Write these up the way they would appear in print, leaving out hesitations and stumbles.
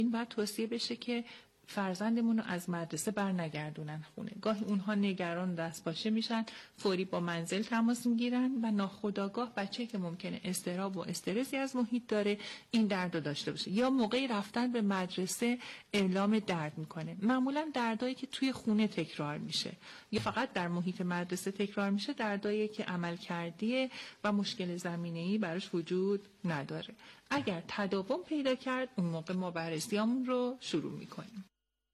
این باید توصیه بشه که فرزندمون رو از مدرسه برنگردونن خونه. گاهی اونها نگران دستپاچه میشن، فوری با منزل تماس میگیرن و ناخودآگاه بچه‌ای که ممکنه اضطراب و استرسی از محیط داره این درد رو داشته باشه یا موقعی رفتن به مدرسه اعلام درد میکنه. معمولا دردایی که توی خونه تکرار میشه یا فقط در محیط مدرسه تکرار میشه دردایی که عمل کردیه و مشکل زمینه‌ای براش وجود نداره. اگر تداوم پیدا کرد اون موقع ما بررسیامون رو شروع میکنیم.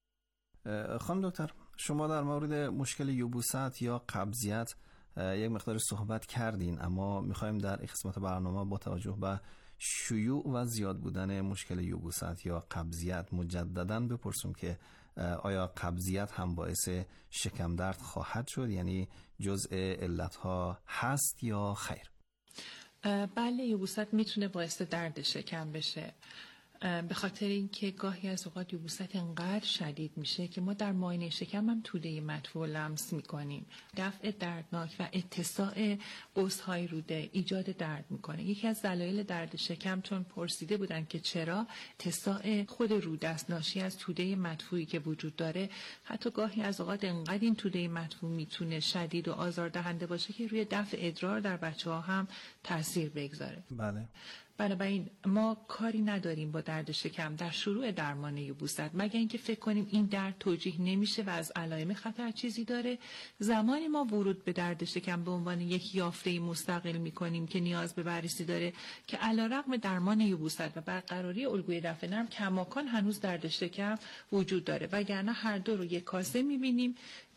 خانم دکتر، شما در مورد مشکل یبوست یا قبضیت یک مقدار صحبت کردین، اما میخوایم در این قسمت برنامه با توجه به شیوع و زیاد بودن مشکل یبوست یا قبضیت مجدداً بپرسیم که آیا قبضیت هم باعث شکم درد خواهد شد، یعنی جزء علتها هست یا خیر؟ بله، یبوست میتونه باعث درد شکم بشه، به خاطر اینکه گاهی از اوقات یبوست انقدر شدید میشه که ما در معاینه شکم هم توده مدفوع لمس میکنیم. دفع دردناک و اتساع قوس‌های روده ایجاد درد میکنه. یکی از دلایل درد شکم، چون پرسیده بودن که چرا، اتساع خود روده است، ناشی از توده مدفوعی که وجود داره. حتی گاهی از اوقات انقدر این توده مدفوع میتونه شدید و آزاردهنده باشه که روی دفع ادرار در بچه‌ها هم تاثیر بگذاره. بله. بنابراین ما کاری نداریم با درد شکم در شروع درمان یبوست، مگر اینکه فکر کنیم این درد توجیه نمیشه و از علائم خطر چیزی داره. زمانی ما ورود به درد شکم به عنوان یک یافته مستقل میکنیم که نیاز به بررسی داره که علیرغم درمان یبوست و برقراری الگوی دفع نرم کماکان هنوز درد شکم وجود داره، وگرنه هر دو رو یک کاسه میبینیم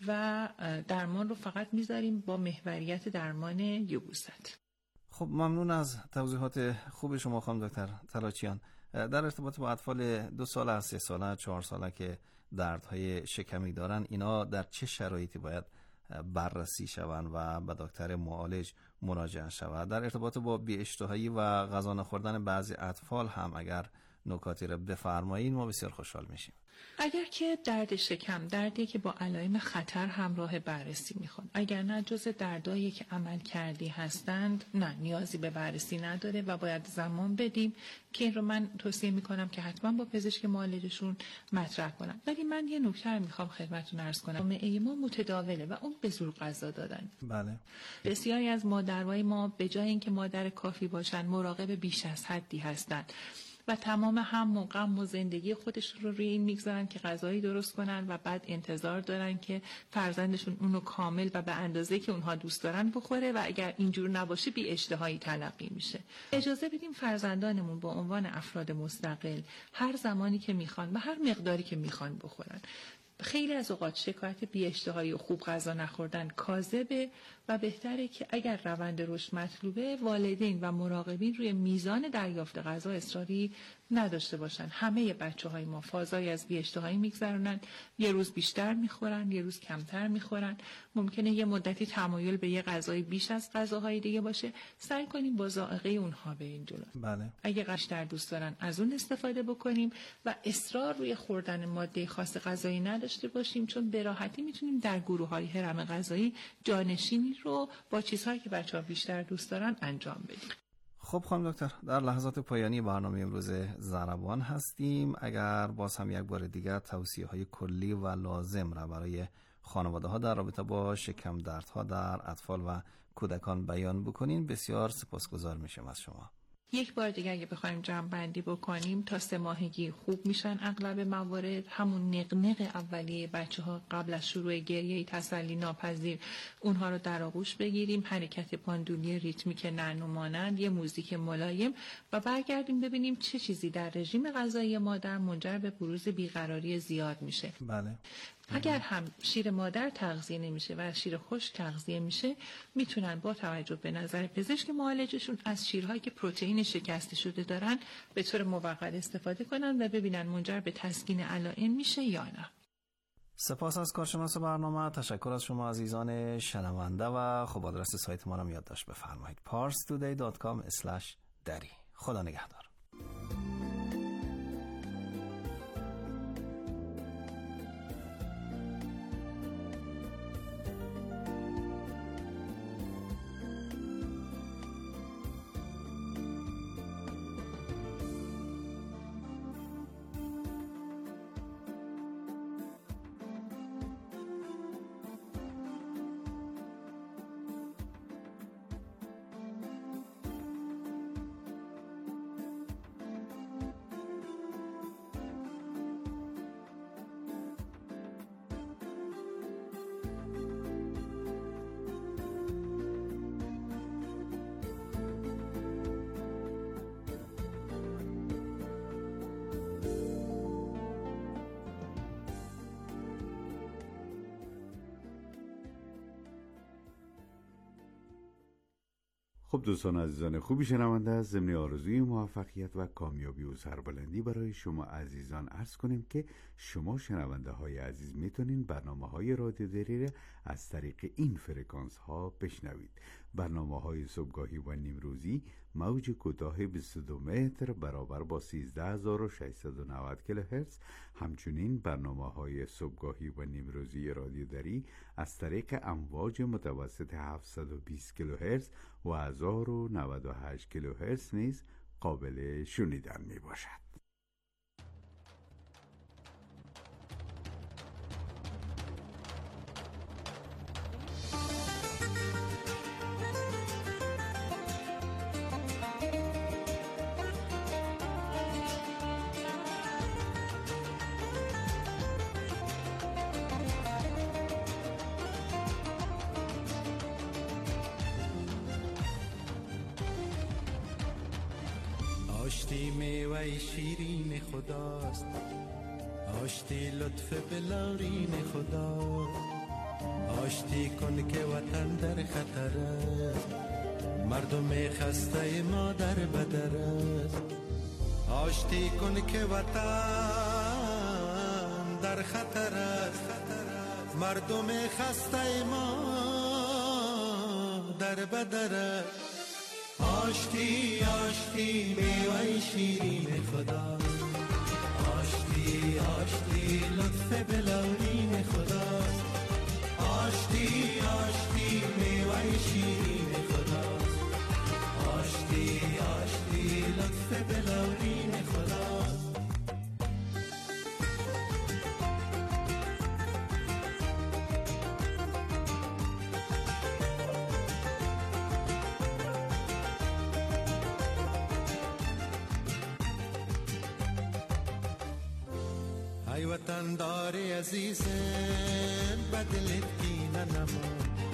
و درمان رو فقط میذاریم با محوریت درمان یبوست. خب ممنون از توضیحات خوب شما خانم دکتر تلاچیان. در ارتباط با اطفال 2 ساله، 3 ساله، 4 ساله که دردهای شکمی دارن، اینا در چه شرایطی باید بررسی شوند و به دکتر معالج مراجعه شود؟ در ارتباط با بی‌اشتهایی و غذا نخوردن بعضی اطفال هم اگر نکاتی را بفرمایید ما بسیار خوشحال میشیم. اگر که درد شکم دردی که با علائم خطر همراه بررسی میخواد، اگر نه جزء دردایی که عمل کردی هستند، نه نیازی به بررسی نداره و باید زمان بدیم که این رو من توصیه میکنم که حتما با پزشک معالجشون مطرح کنم. ولی من یه نکته رو میخوام خدمتتون عرض کنم. جامعه ما متداوله و اون به زور غذا دادن. بله. بسیاری از مادرای ما به جای اینکه مادر کافی باشن مراقب بیش از حدی هستند و تمام هم و غم و زندگی خودشون رو روی این میگذارن که غذایی درست کنن و بعد انتظار دارن که فرزندشون اونو کامل و به اندازه که اونها دوست دارن بخوره و اگر اینجور نباشه بی اشتهایی تلقی میشه. اجازه بدیم فرزندانمون با عنوان افراد مستقل هر زمانی که میخوان و هر مقداری که میخوان بخورن. خیلی از اوقات شکایت بی‌اشتهایی و خوب غذا نخوردن کاذبه و بهتره که اگر روند رشد مطلوبه والدین و مراقبین روی میزان دریافت غذا اصراری نداشته باشن. همه بچه‌های ما فازای از بی‌اشتهایی میگذرونن، یه روز بیشتر میخورن، یه روز کمتر میخورن. ممکنه یه مدتی تمایل به یه غذای بیش از غذاهای دیگه باشه. سعی کنیم با ذائقه اونها بریم جلو. بله. اگه بیشتر دوست دارن از اون استفاده بکنیم و اصرار روی خوردن ماده خاص غذایی نداشته باشیم، چون به راحتی میتونیم در گروه‌های هرم غذایی جانشینی رو با چیزهایی که بچه‌ها بیشتر دوست دارن انجام بدیم. خب خانم دکتر، در لحظات پایانی برنامه امروز ضربان هستیم. اگر باز هم یک بار دیگر توصیه‌های کلی و لازم را برای خانواده‌ها در رابطه با شکم دردها در اطفال و کودکان بیان بکنین بسیار سپاسگزار میشم از شما. یک بار دیگه اگه بخوایم جمع بندی بکنیم، تا 3 ماهگی خوب میشن اغلب موارد. همون نقنق اولیه بچه‌ها قبل از شروع گریه تسلی ناپذیر، اونها رو در آغوش بگیریم، حرکت پاندولی ریتمیک نرم و مانند، یه موزیک ملایم و برگردیم ببینیم چه چیزی در رژیم غذایی مادر منجر به بروز بیقراری زیاد میشه. بله. اگر هم شیر مادر تغذیه نمیشه و شیر خشک تغذیه میشه، میتونن با توجه به نظر پزشک معالجشون از شیرهایی که پروتئین شکسته شده دارن به طور موقت استفاده کنن و ببینن منجر به تسکین علائم میشه یا نه. سپاس از کارشناس برنامه. تشکر از شما عزیزان شنونده و خب آدرس سایت ما رو یادداشت بفرمایید: parstoday.com/dari. خدا نگهدار. خب دوستان عزیزان خوبی شنونده از ضمن آرزوی موفقیت و کامیابی و سربلندی برای شما عزیزان عرض کنیم که شما شنونده های عزیز میتونین برنامه های رادیو دری از طریق این فرکانس ها بشنوید. برنامه های صبحگاهی و نیمروزی موج کوتاه 22 متر برابر با 13690 کیلوهرتز، همچنین برنامه های صبحگاهی و نیمروزی رادیو دری از طریق امواج متوسط 720 کیلوهرتز و 1098 کیلوهرتز نیز قابل شنیدن می باشد. آشتی میوه شیرین خداست، آشتی لطف بلارین خداست. آشتی کن که وطن در خطر است، مردم خسته ما در بدر است. آشتی کن که وطن در خطر است، مردم خسته ما در بدر است. آشتی آشتی میوه شیرین خدا، آشتی آشتی لطف بلورین خدا. آشتی آشتی میوه شیرین خدا، آشتی آشتی لطف بلورین خدا. ای وطن داری عزیزم بدلت کینه نما،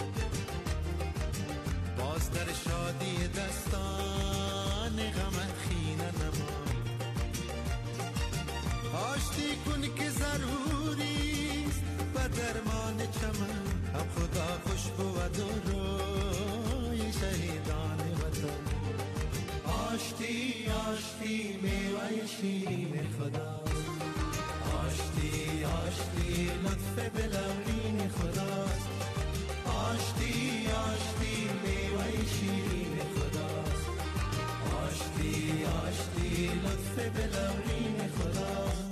باز در شادی دستان غمت خینه نما. آشتی کن که ضروریست و درمان چمن، هم خدا خوش بود و روی شهیدان وطن. آشتی آشتی میوه شیرین خدا، آشتی آشتی لطف بلورین خداست. آشتی آشتی میوه شیرین خداست، آشتی آشتی لطف بلورین خداست.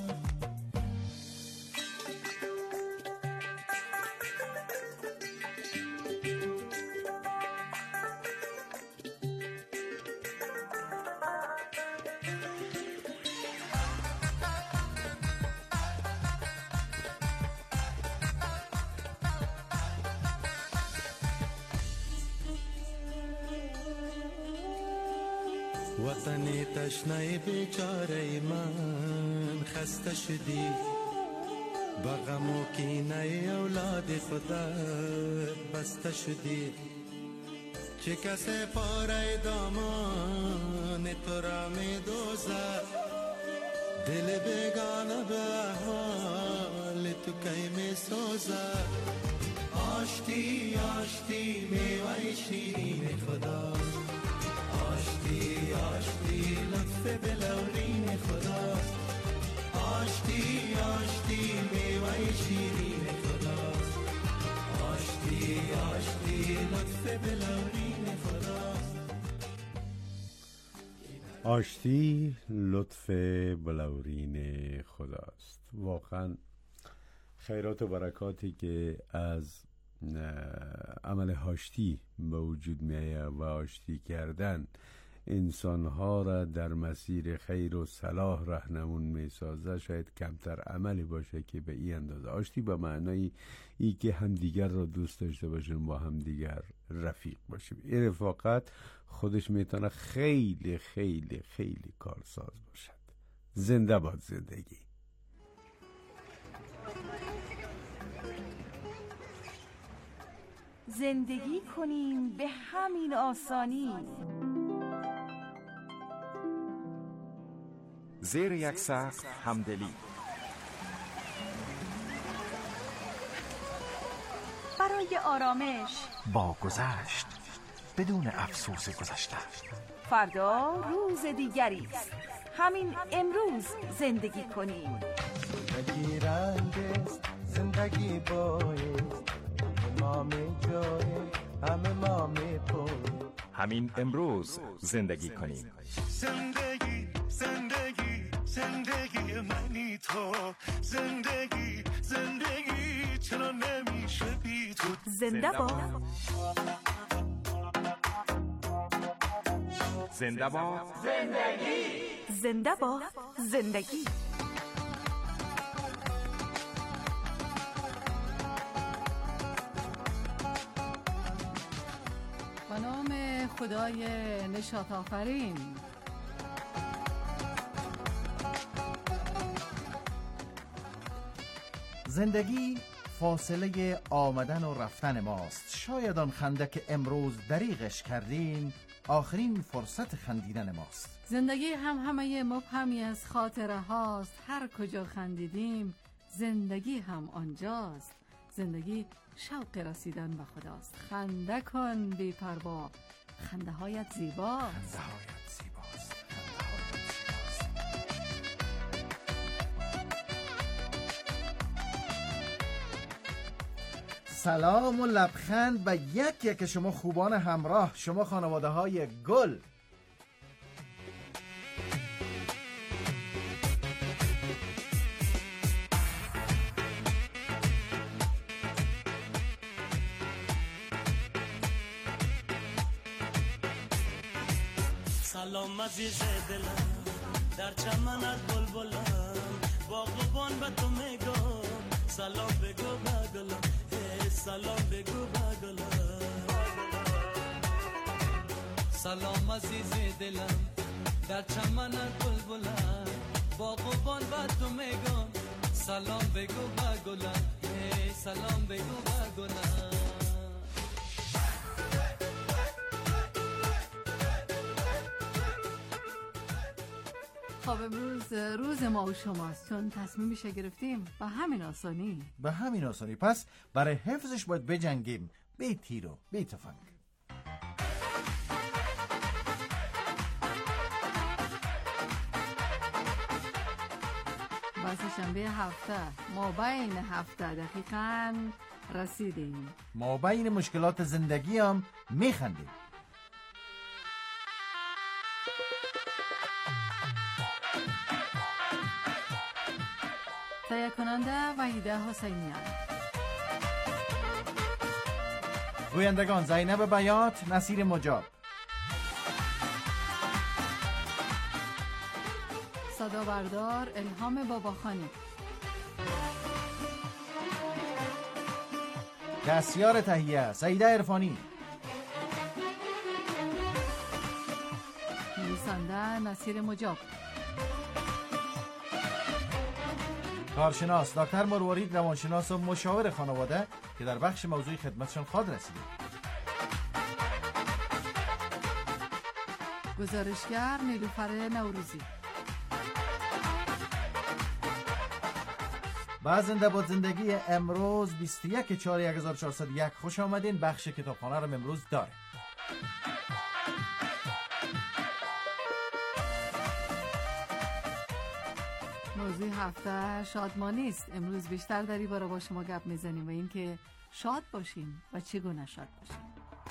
وطنی تشنه بیچاره من خسته شدی، با غم و کینه اولاد خودت بسته شدی. چه کسی پاره دامان تو را می دوزد، دل بیگانه به حال تو کی می سوزد. آشتی آشتی میوه شیرین خدا، آشتی آشتی لطف بلورین خداست. آشتی آشتی میوه شیرین خداست، آشتی آشتی لطف بلورین خداست. آشتی لطف بلورین خداست. واقعا خیرات و برکاتی که از عمل آشتی به وجود میآید و آشتی کردن انسانها را در مسیر خیر و صلاح راهنمون میسازه شاید کمتر عملی باشه که به این اندازه. آشتی به معنای ای که همدیگر را دوست داشته باشیم، با همدیگر رفیق باشیم. این رفاقت خودش میتونه خیلی خیلی خیلی کارساز باشد. زنده باد زندگی. زندگی کنیم به همین آسانی، زیر یک سقف همدلی، برای آرامش با گذشت، بدون افسوس گذشته. فردا روز دیگری است. همین امروز زندگی کنیم. زندگی رنگ است، زندگی بایست، ما می جای همه ما می پوی. همین امروز زندگی کنیم. زندگی زندگی زندگی منی تو، زندگی زندگی چرا نمیشه بی تو. زنده باد. زنده باد زندگی. زنده باد زندگی. به نام خدای نشاط آفرین. زندگی فاصله آمدن و رفتن ماست. شاید آن خنده که امروز دریغش کردیم آخرین فرصت خندیدن ماست. زندگی هم همه مبهمی از خاطره هاست. هر کجا خندیدیم زندگی هم آنجاست. زندگی شوق رسیدن به خداست. خنده کن بی پروا، خنده هایت زیباست. سلام و لبخند به یک شما خوبان همراه، شما خانواده های گل. سلام عزیز دلم، در چمنت بلبلم، باغبان به تو میگم سلام بگو بگلم، سلام بگو بگلم. سلام عزیز دلم، در چمنت بلبلم، باغبان به تو میگم سلام بگو بگلم، سلام بگو بگلم. خب امروز روز ما و شماست، چون تصمیمش گرفتیم به همین آسانی. به همین آسانی. پس برای حفظش باید بجنگیم، بی تیر و بی تفنگ. بس شنبه هفته، ما بین هفته دقیقاً رسیدیم. ما بین مشکلات زندگی هم میخندیم. تهیه کننده وحیده حسینیان، گویندگان زینب بیات، نصیر مجاب. صدا بردار الهام باباخانی، دستیار تهیه سعیده عرفانی، نویسنده نصیر مجاب، کارشناس دکتر مروارید، روانشناس و مشاور خانواده که در بخش موضوعی خدمتشان خواهد رسیدیم. گزارشگر نیلوفر نوروزی. با زنده باد زندگی امروز 21/4/1401 خوش آمدین. بخش کتابخانه رو امروز داره. موضوع هفته شادمانی است. امروز بیشتر در این باره با شما گپ میزنیم و اینکه شاد باشیم و چگونه شاد باشیم.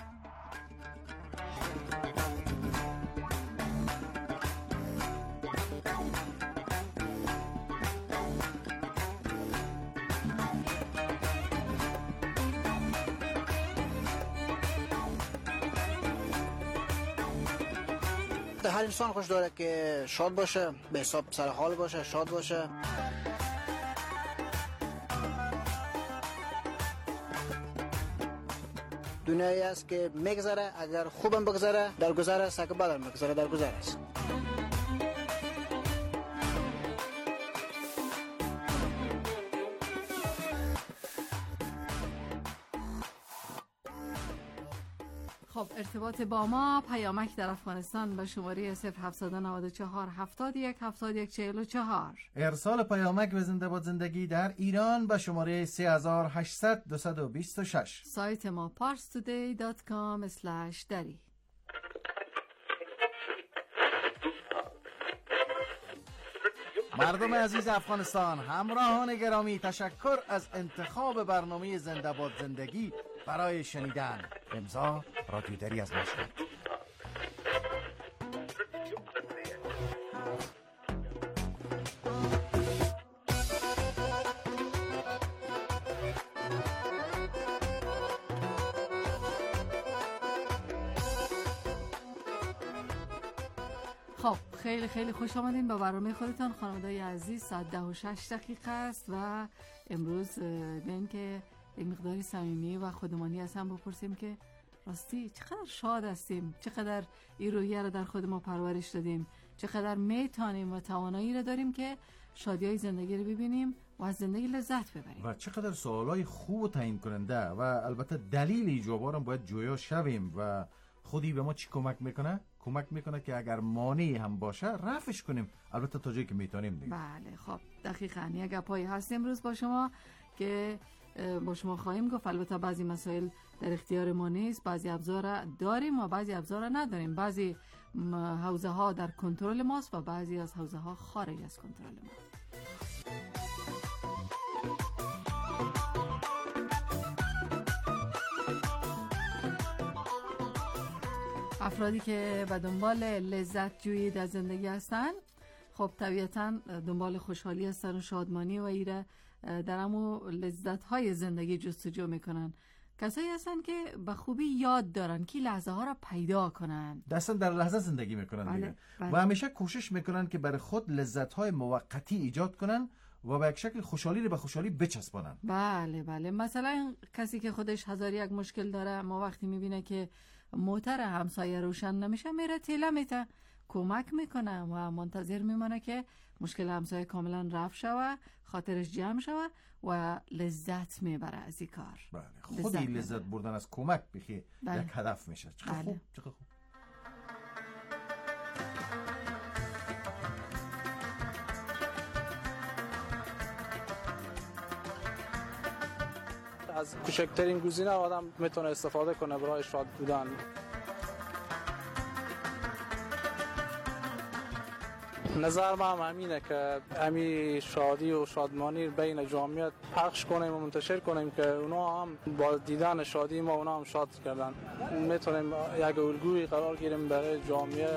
هر انسان خوش داره که شاد باشه، به حساب سر حال باشه، شاد باشه. دنیایی است که میگذره، اگر خوبم بگذره در گذر است، اگر بدم بگذره در گذر است. خب ارتباط با ما پیامک در افغانستان به شماره 0794 71 71 44. ارسال پیامک به زنده باد زندگی در ایران به شماره 3800 226. سایت ما parstoday.com/dari. مردم عزیز افغانستان، همراهان گرامی، تشکر از انتخاب برنامه زنده باد زندگی برای شنیدن. امضا رادیو دری از مشهد. خب خیلی خیلی خوش آمدین به برنامه خودتان خانواده‌ی عزیز. ساعت 10:06 است و امروز بیاین که یک مقداری صمیمی و خودمانی از هم بپرسیم که راستی چقدر شاد هستیم، چقدر این روحیه رو در خود ما پرورش دادیم، چقدر میتونیم و توانایی رو داریم که شادیای زندگی رو ببینیم و از زندگی لذت ببریم و چقدر سوالای خوب و تعیین کننده و البته دلیل ایجابا رو باید جویا شویم. و خودی به ما چی کمک میکنه؟ کمک میکنه که اگر مانعی هم باشه رفعش کنیم، البته تا جایی که میتونیم دیگه. بله خب دقیقاً یک گپایی هست امروز با شما که با شما خواهیم گفت. البته بعضی مسائل در اختیار ما نیست، بعضی ابزار داریم و بعضی ابزار نداریم، بعضی حوزه ها در کنترل ماست و بعضی از حوزه ها خارج از کنترل ما. افرادی که به دنبال لذت جویی در زندگی هستن خب طبیعتاً دنبال خوشحالی هستن و شادمانی و ایره در همون لذت های زندگی جستجو میکنن. کسایی هستن که به خوبی یاد دارن که لحظه ها را پیدا کنن، دستن در لحظه زندگی میکنن دیگه. و همیشه کوشش میکنن که برای خود لذت های موقتی ایجاد کنن و به یک شکل خوشحالی رو به خوشحالی بچسبانن. بله بله. مثلا کسی که خودش هزار یک مشکل داره، ما وقتی میبینه که موتر همسایه روشن نمیشه میره تیله میته، کمک میکنه و منتظر میمونه که مشکل همسایه کاملا رفع شوه، خاطرش جمع شوه و لذت میبره از این کار. بله خودی لذت بردن از کمک بخی یک هدف میشه. چقدر خوب، چقدر خوب. از کوچکترین گزینه آدم میتونه استفاده کنه برای شاد بودن. نظر من همینه که همین شادی و شادمانی بین جامعه پخش کنیم و منتشر کنیم که اونا هم با دیدن شادی ما اونا هم شاد کردن. میتونیم یک الگویی قرار گیریم برای جامعه.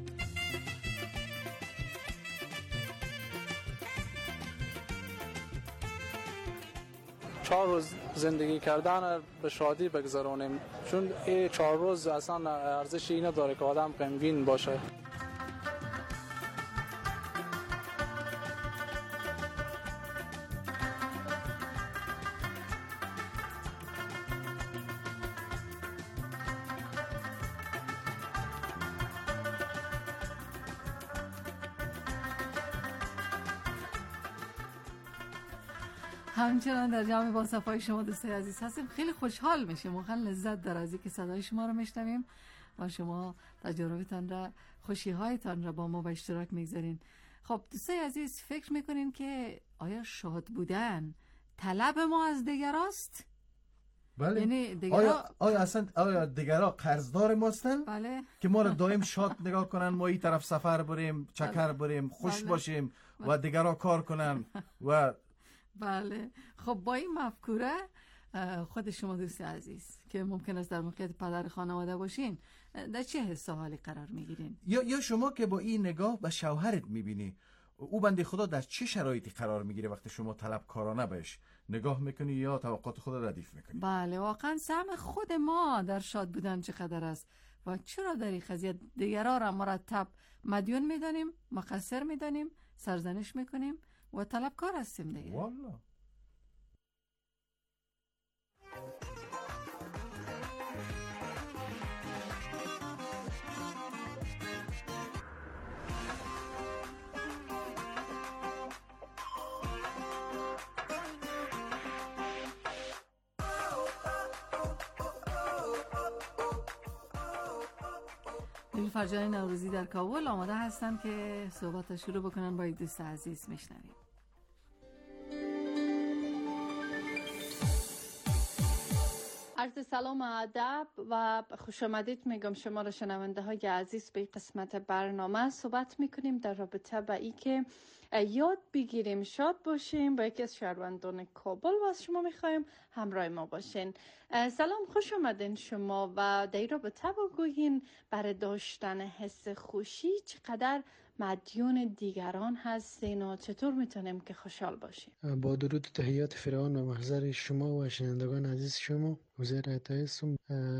چهار روز زندگی کردن به شادی بگذارونیم، چون این 4 روز اصلا ارزش اینو داره که آدم غمگین باشه. همچنان در جمع با صفای شما دوستای عزیز هستیم. خیلی خوشحال میشیم و خیلی لذت داره از اینکه صدای شما رو میشنویم و شما تجربتان را، خوشی‌هایتان را با ما به اشتراک میگذارین. خب دوستای عزیز فکر میکنین که آیا شاد بودن طلب ما از دیگراست؟ بله. یعنی آیا دیگرها قرضدار ماستن؟ بله. که ما رو دائم شاد نگاه کنن، ما این طرف سفر بریم، چکر بریم، خوش باشیم و دیگرها کار کنن و بله. خب با این مفکوره خود شما دوست عزیز که ممکن است در موقعیت پدر خانواده باشین در چه حس و حالی قرار میگیرین؟ یا شما که با این نگاه به شوهرت میبینی، او بنده خدا در چه شرایطی قرار میگیره وقتی شما طلبکارانه بهش نگاه میکنی یا توقعات خود را ردیف میکنی؟ بله واقعا سهم خود ما در شاد بودن چقدر است و چرا در این قضیه دیگرها را مرتب مدیون میدانیم، مقصر میدانیم، سرزنش میکنیم و طلبکار هستیم دیگه. والله نیلوفر جان نوروزی در کابل آماده هستن که صحبت شروع بکنن با یک دوست عزیز. میشنویم. عرض سلام و ادب و خوش آمدید میگم شما را شنونده های عزیز به قسمت برنامه. صحبت میکنیم در رابطه با ای که یاد بگیریم شاد باشیم. با یکی از شهروندان کابل و از شما میخوایم همراه ما باشین. سلام، خوش آمدین شما و در رابطه بگویین برای داشتن حس خوشی چقدر مدیون دیگران هستین و چطور میتونیم که خوشحال باشیم؟ با درود و تحیات فراوان و محضر شما و شنوندگان عزیز شما، حضیر عطا هستم،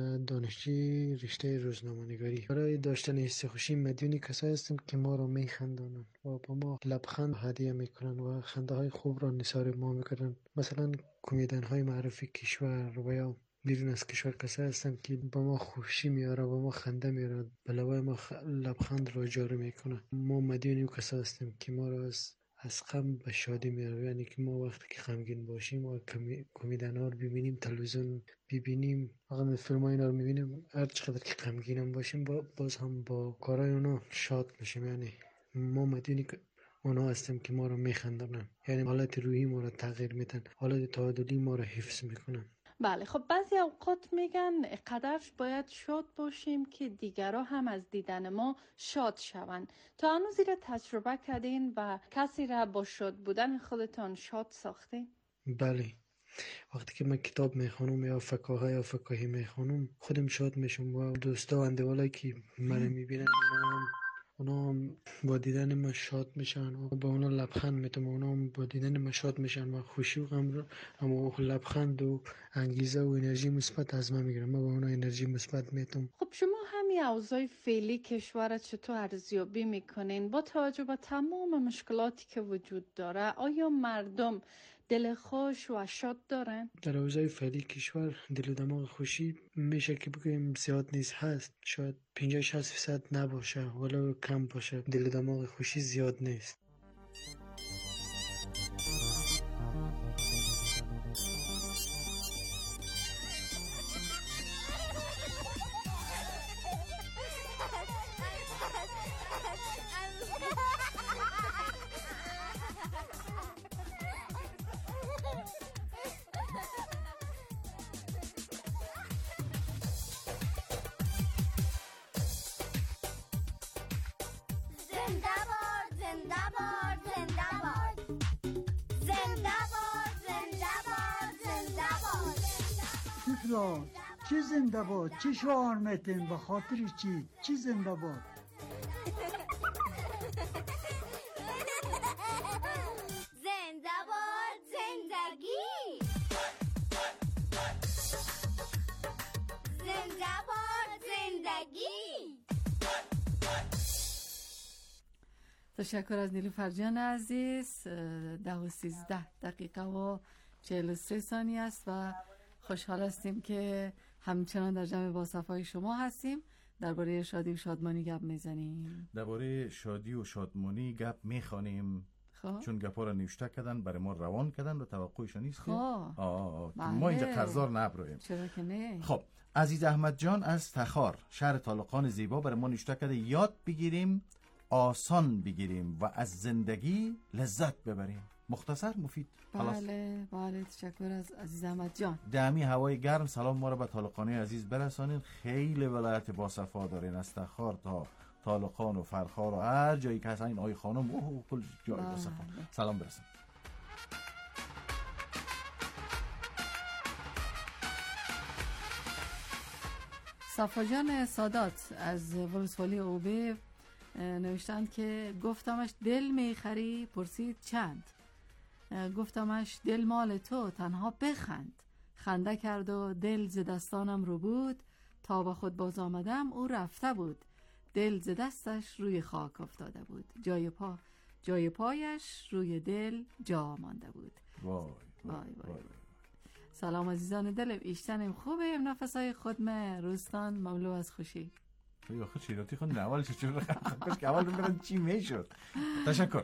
دانشجوی رشته روزنامه‌نگاری. برای داشتن حس خوشی مدیون کسایی هستیم که ما را میخندانند و با ما لبخند هدیه میکنن و خنده های خوب را نثار ما میکنن. مثلا کمدین های معروف کشور و یا بیرون از کشور کسایی هستن که با ما خوشی میاره، با ما خنده میاره، به لبای ما لبخند را جاری میکنه. ما مدیون این کسایی هستیم که ما را از غم به شادی میاره. یعنی که ما وقتی که غمگین باشیم و کمدین ها رو ببینیم، تلویزیون ببینیم، واقعا فیلم ها اینا رو میبینیم، هر چقدر که غمگین هم باشیم باز هم با کارهای اونا شاد میشیم. یعنی ما مدیون اونا هستیم که ما را میخندونن، یعنی حالت روحی ما را تغییر میدن، حالت تعادلی ما را حفظ میکنن. بله، خب بعضی اوقات میگن قدرش باید شاد باشیم که دیگرها هم از دیدن ما شاد شوند. تا هنوز را تجربه کردین و کسی را با شاد بودن خودتان شاد ساختین؟ بله، وقتی که من کتاب میخونم یا فکاهی یا فکاهی میخونم خودم شاد میشم و دوستا و اندوالایی که من میبینن اونا هم با دیدن من شاد میشن و با اونا لبخند میتونم، اونا هم با دیدن من شاد میشن و خوشی و غم رو، اما لبخند و انگیزه و انرژی مثبت از من میگیرم، من با اونا انرژی مثبت میتونم. خب شما همین اوضاع فعلی کشور چطور ارزیابی میکنین با توجه به تمام مشکلاتی که وجود داره؟ آیا مردم دل خوش و شاد دارن؟ در اوضاع فعلی کشور دل و دماغ خوشی میشه که بگویم زیاد نیست، هست، شاید 50-60% نباشه ولی کم باشه. دل و دماغ خوشی زیاد نیست. چی زنده باد؟ چی شعار میتین؟ به خاطر چی زنده باد؟ زنده باد زندگی، زنده باد زندگی. تشکر از نیلوفر جان عزیز. 10:13 و 43 ثانیه است و خوشحال هستیم که همچنان در جمع با صفای شما هستیم. درباره شادی و شادمانی گپ میزنیم. درباره شادی و شادمانی گپ میخوانیم. چون گپا را نوشته کردن برای ما روان کردن و توقعشان نیست که ما اینجا قرضدار نبرویم. چرا که نه؟ خب عزیز احمد جان از تخار شهر طالقان زیبا برای ما نوشته کرده یاد بگیریم، آسان بگیریم و از زندگی لذت ببریم. مختصر مفید. بله بله، تشکر از عزیز احمد جان. دمی هوای گرم سلام ما را به طالقانی عزیز برسانید. خیلی ولایت با صفا دارین، از تخار تا طالقان و فرخار و هر جایی که هست این آی خانم کل جای با صفا سلام برسن. صفا جان سادات از ولسوالی اوبه نوشتند که گفتمش دل میخری؟ پرسید چند؟ گفتمش دل مال تو، تنها بخند. خنده کرد و دل ز دستانم رو بود، تا با خود باز آمدم او رفته بود. دل ز دستش روی خاک افتاده بود، جای پایش روی دل جا مانده بود. وای وای وای. سلام عزیزان دل، ایشتنیم خوبه، نفسای خودمه روستان مملو از خوشی. یا خود شیراتی خود اول چجور خواهد که اول بمیرن چی میشد. تشکر.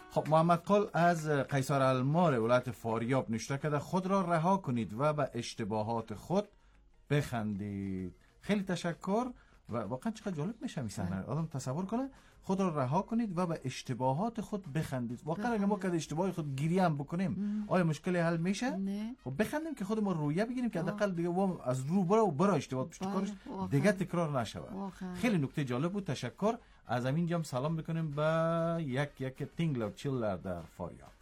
خب محمد قال از قیصر المار ولایت فاریاب نوشته کرده خود را رها کنید و به اشتباهات خود بخندید. خیلی تشکر و واقعا چقدر جالب میشه این صحنه. آدم تصور کنه خود را رها کنید و به اشتباهات خود بخندید. واقعا اگه ما که اشتباه خود گریه هم بکنیم آیا مشکلی حل میشه؟ نه. خب بخندیم که خود ما رویه بگیریم که حداقل دیگه از رو برا اشتباه پشت کارش دیگه تکرار نشه. خیلی نکته جالب بود. تشکر. از همینجا هم سلام میکنیم به یک تینگلر چیلر در فاریاب.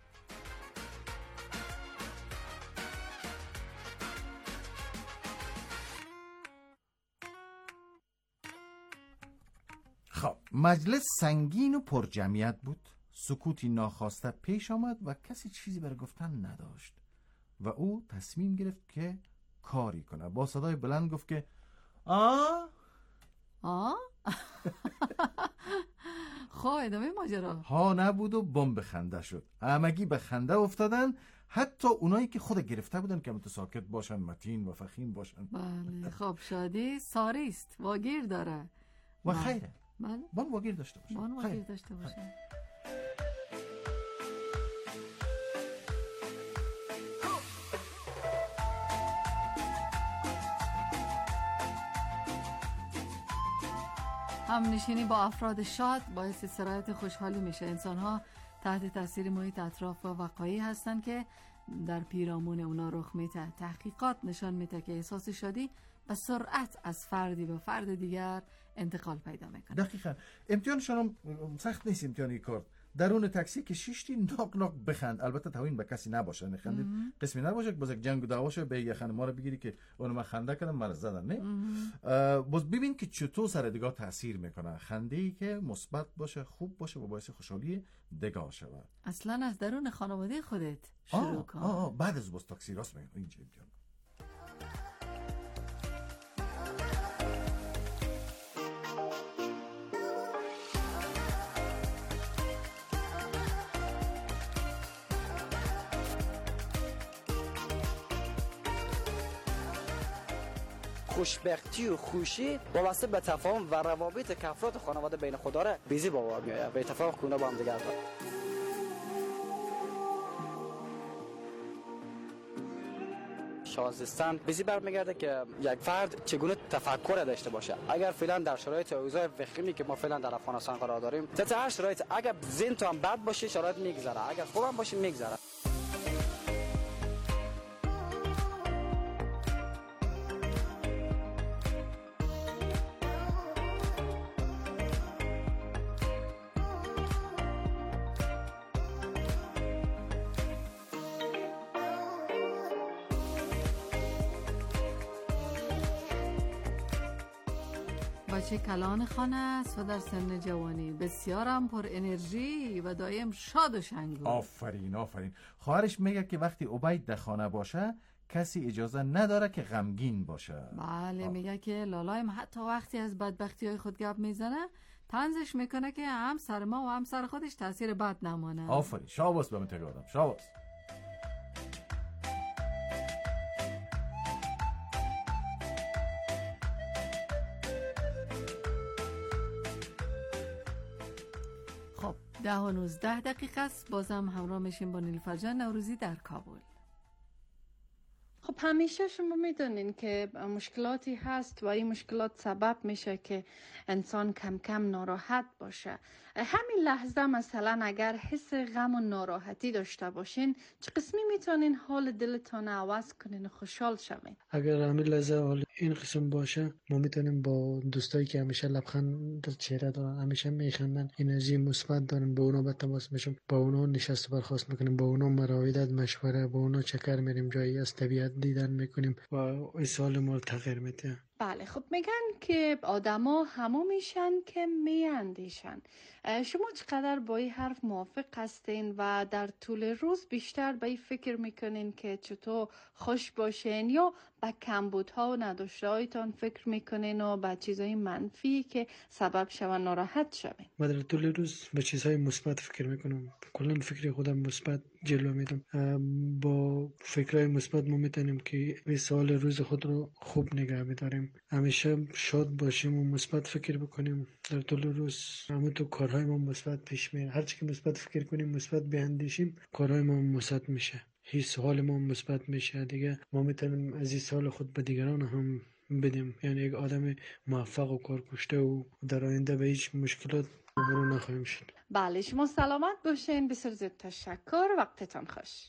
خب مجلس سنگین و پر جمعیت بود. سکوتی ناخواسته پیش آمد و کسی چیزی برای گفتن نداشت و او تصمیم گرفت که کاری کنه. با صدای بلند گفت که خب ادامه ماجرا ها نبود و بمب خنده شد. همگی به خنده افتادن، حتی اونایی که خود گرفته بودن که متساکت باشن، متین و فخیم باشن. بله. خب شادی ساریست، واگیر داره و خیره. بله. بان واگیر داشته باشه. بان واگیر داشته باشه. همنشینی با افراد شاد باعث سرایت خوشحالی میشه. انسان ها تحت تاثیر محیط اطراف و وقایعی هستند که در پیرامون اونا رخ میده. تحقیقات نشان میده که احساس شادی به سرعت از فردی به فرد دیگر انتقال پیدا میکنه. دقیقاً. امتحانشون هم سخت نیست. امتحانی کار درون تاکسی که شیشتی ناک ناک بخند. البته توهین به کسی نباشه، نخندید قسمی نباشه که باز یک جنگ و دعواشه به یه خانم ما رو بگیری که اون من خنده کردم مرا زدن. نه باز ببین که چطور سر دیگه تاثیر میکنه. خنده‌ای که مثبت باشه، خوب باشه و باعث خوشحالی دیگه شود. اصلا از درون خانواده خودت شروع کن. بعد از باز تاکسی راست میگن اینجا امتحان. خوشبختی و خوشی وابسته به تفاهم و روابط که افراد خانواده بین خود داره بیزی با میآید و اتفاق کنه با هم دیگه. شازستان بیزی برمیگرده که یک فرد چگونه تفکر داشته باشه. اگر فعلا در شرایط اوضاع فقری که ما فعلا در افغانستان قرار داریم، تا هر شرایط اگر ذهن تو هم بد باشه شرایط میگذره، اگر خوب هم باشه میگذره. بچه کلان خانه است و در سن جوانی، بسیارم پر انرژی و دایم شاد و شنگو. آفرین. خواهرش میگه که وقتی عبید در خانه باشه کسی اجازه نداره که غمگین باشه. بله. میگه که لالایم حتی وقتی از بدبختی های خود گپ میزنه طنزش میکنه که هم سر ما و هم سر خودش تاثیر بد نمانه. آفرین. شاباس به منطقه آدم. شاباس. خب 10:19 دقیقه است. بازم همراه میشیم با نیلوفر جان نوروزی در کابل. خب همیشه شما میدونین که مشکلاتی هست و این مشکلات سبب میشه که انسان کم کم ناراحت باشه. همین لحظه مثلا اگر حس غم و ناراحتی داشته باشین چه قسمی میتونین حال دلتون عوض کنین و خوشحال شوین؟ اگر همین لحظه حال این قسم باشه ما میتونیم با دوستایی که همیشه لبخند در چهره دارن، همیشه میخندن، انرژی مثبت دارن، با اونا به تماس میشیم، با اونا نشست و برخاست میکنیم، با اونا مراودات مشوره، با اونا چکر میریم، جایی از طبیعت دیدن میکنیم و این سال ما رو تغییر میده. بله. خب میگن که آدما همو میشن که میاندیشن. شما چقدر با این حرف موافق هستین و در طول روز بیشتر به این فکر میکنین که چطور خوش باشین یا به کمبودها و نداشتهایتان فکر میکنین و به چیزهای منفی که سبب شون ناراحت شوین؟ من در طول روز به چیزهای مثبت فکر میکنم، کلا فکر خودم مثبت جلو میدم. با فکرهای مثبت ما میتونیم که این سال روز خود رو خوب نگه بداریم. باشیم، همیشه شاد باشیم و مثبت فکر بکنیم. در طول روز همه تو کارهای ما مثبت پیش میره. هر چی که مثبت فکر کنیم، مثبت بیاندیشیم، کارهای ما مثبت میشه، حس حال ما مثبت میشه. دیگه ما میتونیم از این حال خود به دیگران هم بدیم. یعنی یک آدم موفق و کارکشته و در آینده به هیچ مشکلات روبرو نخواهیم شد. بله، شما سلامت باشین. بسیار زیاد تشکر، وقتتان خوش.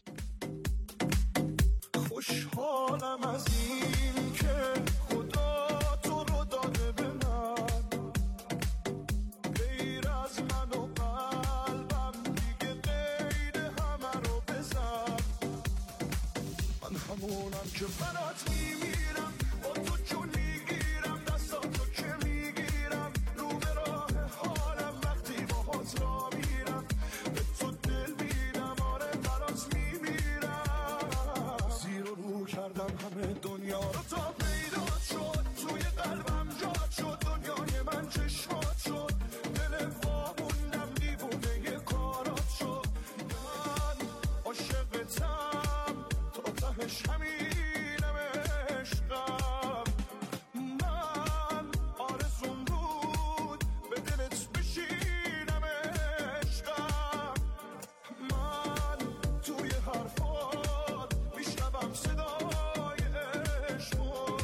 خوشحالم از این که خدا تو رو داده به من، غیر از من و قلبم دیگه غیر همه رو بزن. من همونم که برات میمیرم، با تو جون میگیرم، دستاتو که میگیرم، رو به راه حالم وقتی باهات را میرم، به تو دل میدم، آره برات میمیرم. زیر و رو کردم همه دنیا رو تا پیدا شد، توی قلبم جات شد، دنیای من چشمات شد، دل واموندم دیوونه کارات شد. من عاشقتم تا تهش همینم عشقم، من آرزوم بود به دلت بشینم عشقم، من توی حرفات میشنوم صدای عشقو،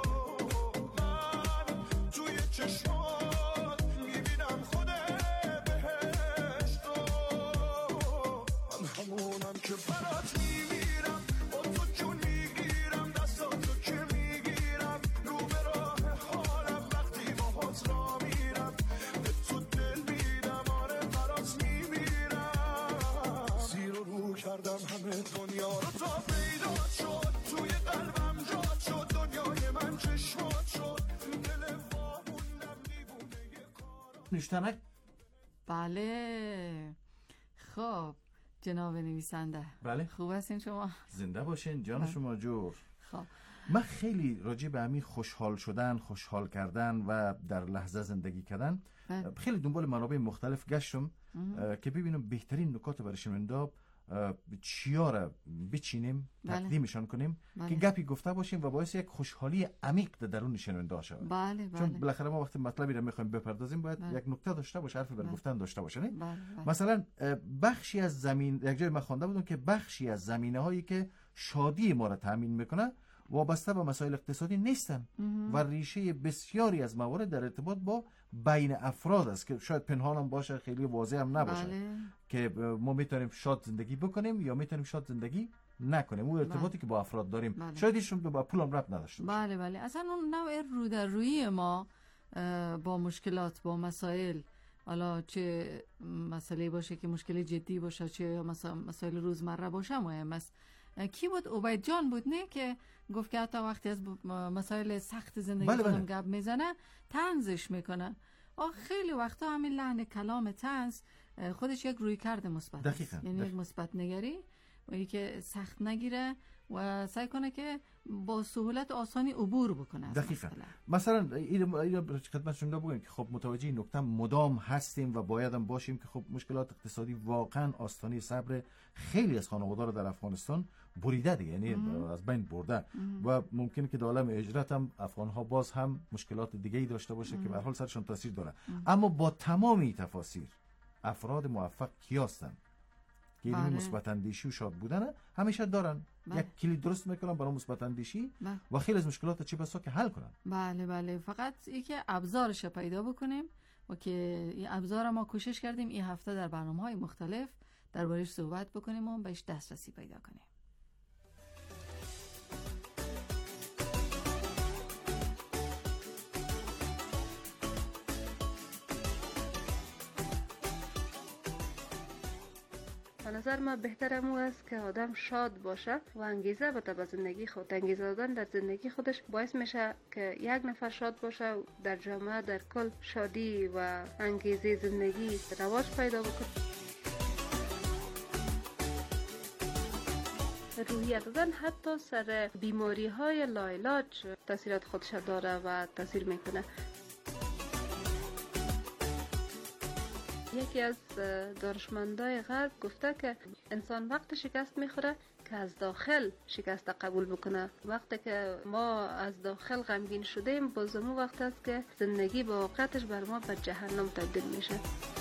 من توی چشمات میبینم خود بهشتو. من همونم که برات میمیرم، با تو جون میگیرم، دستاتو که میگیرم، رو به راه حالم وقتی باهات را میرم، به تو دل میدم، آره برات میمیرم. زیر و رو کردم همه دنیا رو تا پیدا شد، توی قلبم جات شد، دنیای من چشمات شد، دل واموندم دیوونه کارات. نشتنک. بله. خب جناب نویسنده، بله، خوب هستین شما؟ زنده باشین، جان شما جور. خب من خیلی راجع به همین خوشحال شدن، خوشحال کردن و در لحظه زندگی کردن خیلی دنبال منابع مختلف گشتم که ببینم بهترین نکات برای شنونده چیا را بچینیم، تقدیمشان کنیم که گپی گفته باشیم و باعث یک خوشحالی عمیق در درون شنونده شود. بله. چون بالاخره ما وقتی مطلبی را میخوایم بپردازیم باید یک نکته داشته باشه، حرفی برای گفتن داشته باشه، نه؟ مثلا بخشی از زمین، یک جای من خوانده بودم که بخشی از زمینه هایی که شادی ما را تامین میکنه وابسته به مسائل اقتصادی نیستن و ریشه بسیاری از موارد در ارتباط با بین افراد است که شاید پنهان هم باشه، خیلی واضح هم نباشه، که ما میتونیم شاد زندگی بکنیم یا میتونیم شاد زندگی نکنیم. اون ارتباطی که با افراد داریم شاید ایشون با پول هم ربط نداشته باشه. بله. اصلا اون نوع رو در روی ما با مشکلات، با مسائل، حالا چه مسئله باشه که مشکل جدی باشه، چه مسائل روزمره باشه، مهم است. کی بود؟ عبید جان بود، نه؟ که گفت که حتی وقتی از مسائل سخت زندگی خودم گپ میزنه طنزش میکنه. خیلی وقتا همین لحن کلام طنز خودش یک روی کرده مثبت است. یعنی یک مثبت نگری و که سخت نگیره و سعی کنه که با سهولت آسانی عبور بکنه. دقیقاً. مثلا این خدمت شما بگم که خب متوجه این نکته مدام هستیم و باید هم باشیم که خب مشکلات اقتصادی واقعا آستانه صبر خیلی از خانواده‌ها در افغانستان بریده دیگه، یعنی از بین برده و ممکنه که در عالم هجرت هم افغان‌ها باز هم مشکلات دیگه‌ای داشته باشه که به هر حال سرشون تاثیر داره. اما با تمام این تفاصیل افراد موفق کی هستن که این مثبت اندیشی و شاد بودن همیشه دارن. یک کلید درست میکنن برای مثبت اندیشی و خیلی از مشکلات چی بسا که حل کنن. بله. فقط اینکه ابزارش پیدا بکنیم و که این ابزار ما کوشش کردیم این هفته در برنامه‌های مختلف دربارش صحبت بکنیم و بهش دسترسی پیدا کنیم. به نظر من بهترم او است که آدم شاد باشه و انگیزه بده به زندگی خود. انگیزه دادن در زندگی خودش باعث میشه که یک نفر شاد باشه و در جامعه در کل شادی و انگیزه زندگی رواج پیدا بکنه. روحیت دادن حتی سر بیماری های لاعلاج تاثیرات خودش داره و تاثیر میکنه. یکی از دانشمندای غرب گفته که انسان وقت شکست میخوره که از داخل شکست قبول بکنه. وقتی که ما از داخل غمگین شدیم، باز اون وقت است که زندگی با واقعیتش بر ما به جهنم تبدیل میشه.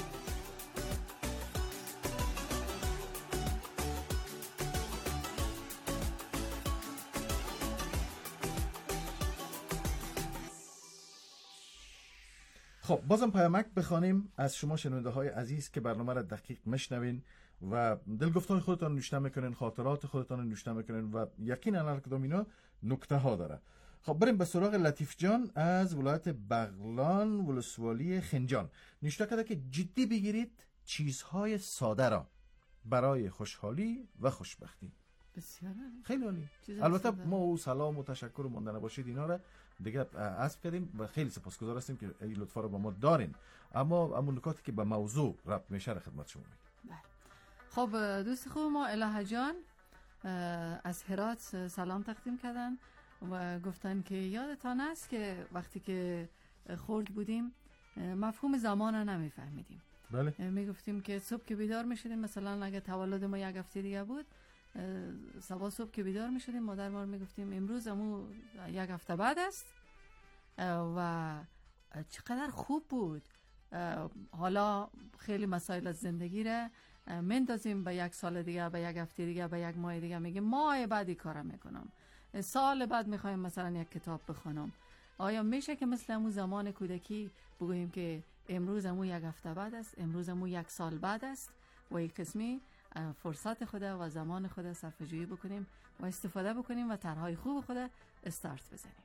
خب بازم پیامک بخوانیم از شما شنونده های عزیز که برنامه را دقیق مشنوین و دلگفتهای خودتان نوشته میکنین، خاطرات خودتان نوشته میکنین و یقینا هر کدام اینا نکته ها داره. خب بریم به سراغ لطیف جان از ولایت بغلان ولسوالی خنجان. نوشته کرده که جدی بگیرید چیزهای ساده را برای خوشحالی و خوشبختی. بسیار خیلی عالی. البته ما و سلام و تشکر و مانده نباشید اینا را دیگه حذف کردیم و خیلی سپاسگزار هستیم که این لطفا رو با ما دارین، اما نکاتی که به موضوع ربط میشه را خدمت شما میگم. خب دوست خوب ما الهه جان از هرات سلام تقدیم کردن و گفتن که یادتان است که وقتی که خرد بودیم مفهوم زمان رو نمیفهمیدیم. بله. میگفتیم که صبح که بیدار میشدیم، مثلا اگه تولد ما یک هفته دیگه بود، صبح که بیدار میشدیم مادر ما میگفتیم امروز امو یک هفته بعد است و چقدر خوب بود. حالا خیلی مسائل از زندگی را مندازیم به یک سال دیگه، به یک هفته دیگه، به یک ماه دیگه، میگیم ماه بعدی کارم میکنم، سال بعد میخوایم مثلا یک کتاب بخونم. آیا میشه که مثل امو زمان کودکی بگوییم که امروز امو یک هفته بعد است، امروز امو یک سال بعد است و یک قسمی فرصت خود و زمان خود صرفه‌جویی بکنیم و استفاده بکنیم و طرحهای خوب خود استارت بزنیم.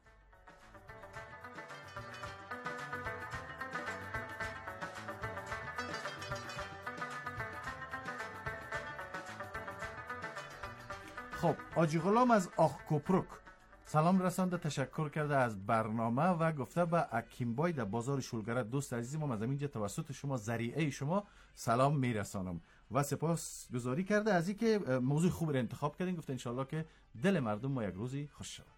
خب آجی غلام از آخ کوپروک سلام رسانده، تشکر کرده از برنامه و گفته به اکیمبای در بازار شولگره دوست عزیزم از اینجا توسط شما ذریعه شما سلام میرسانم و سپاس گزاری کرده از اینکه موضوع خوب را انتخاب کردین. گفته انشالله که دل مردم ما یک روزی خوش شود.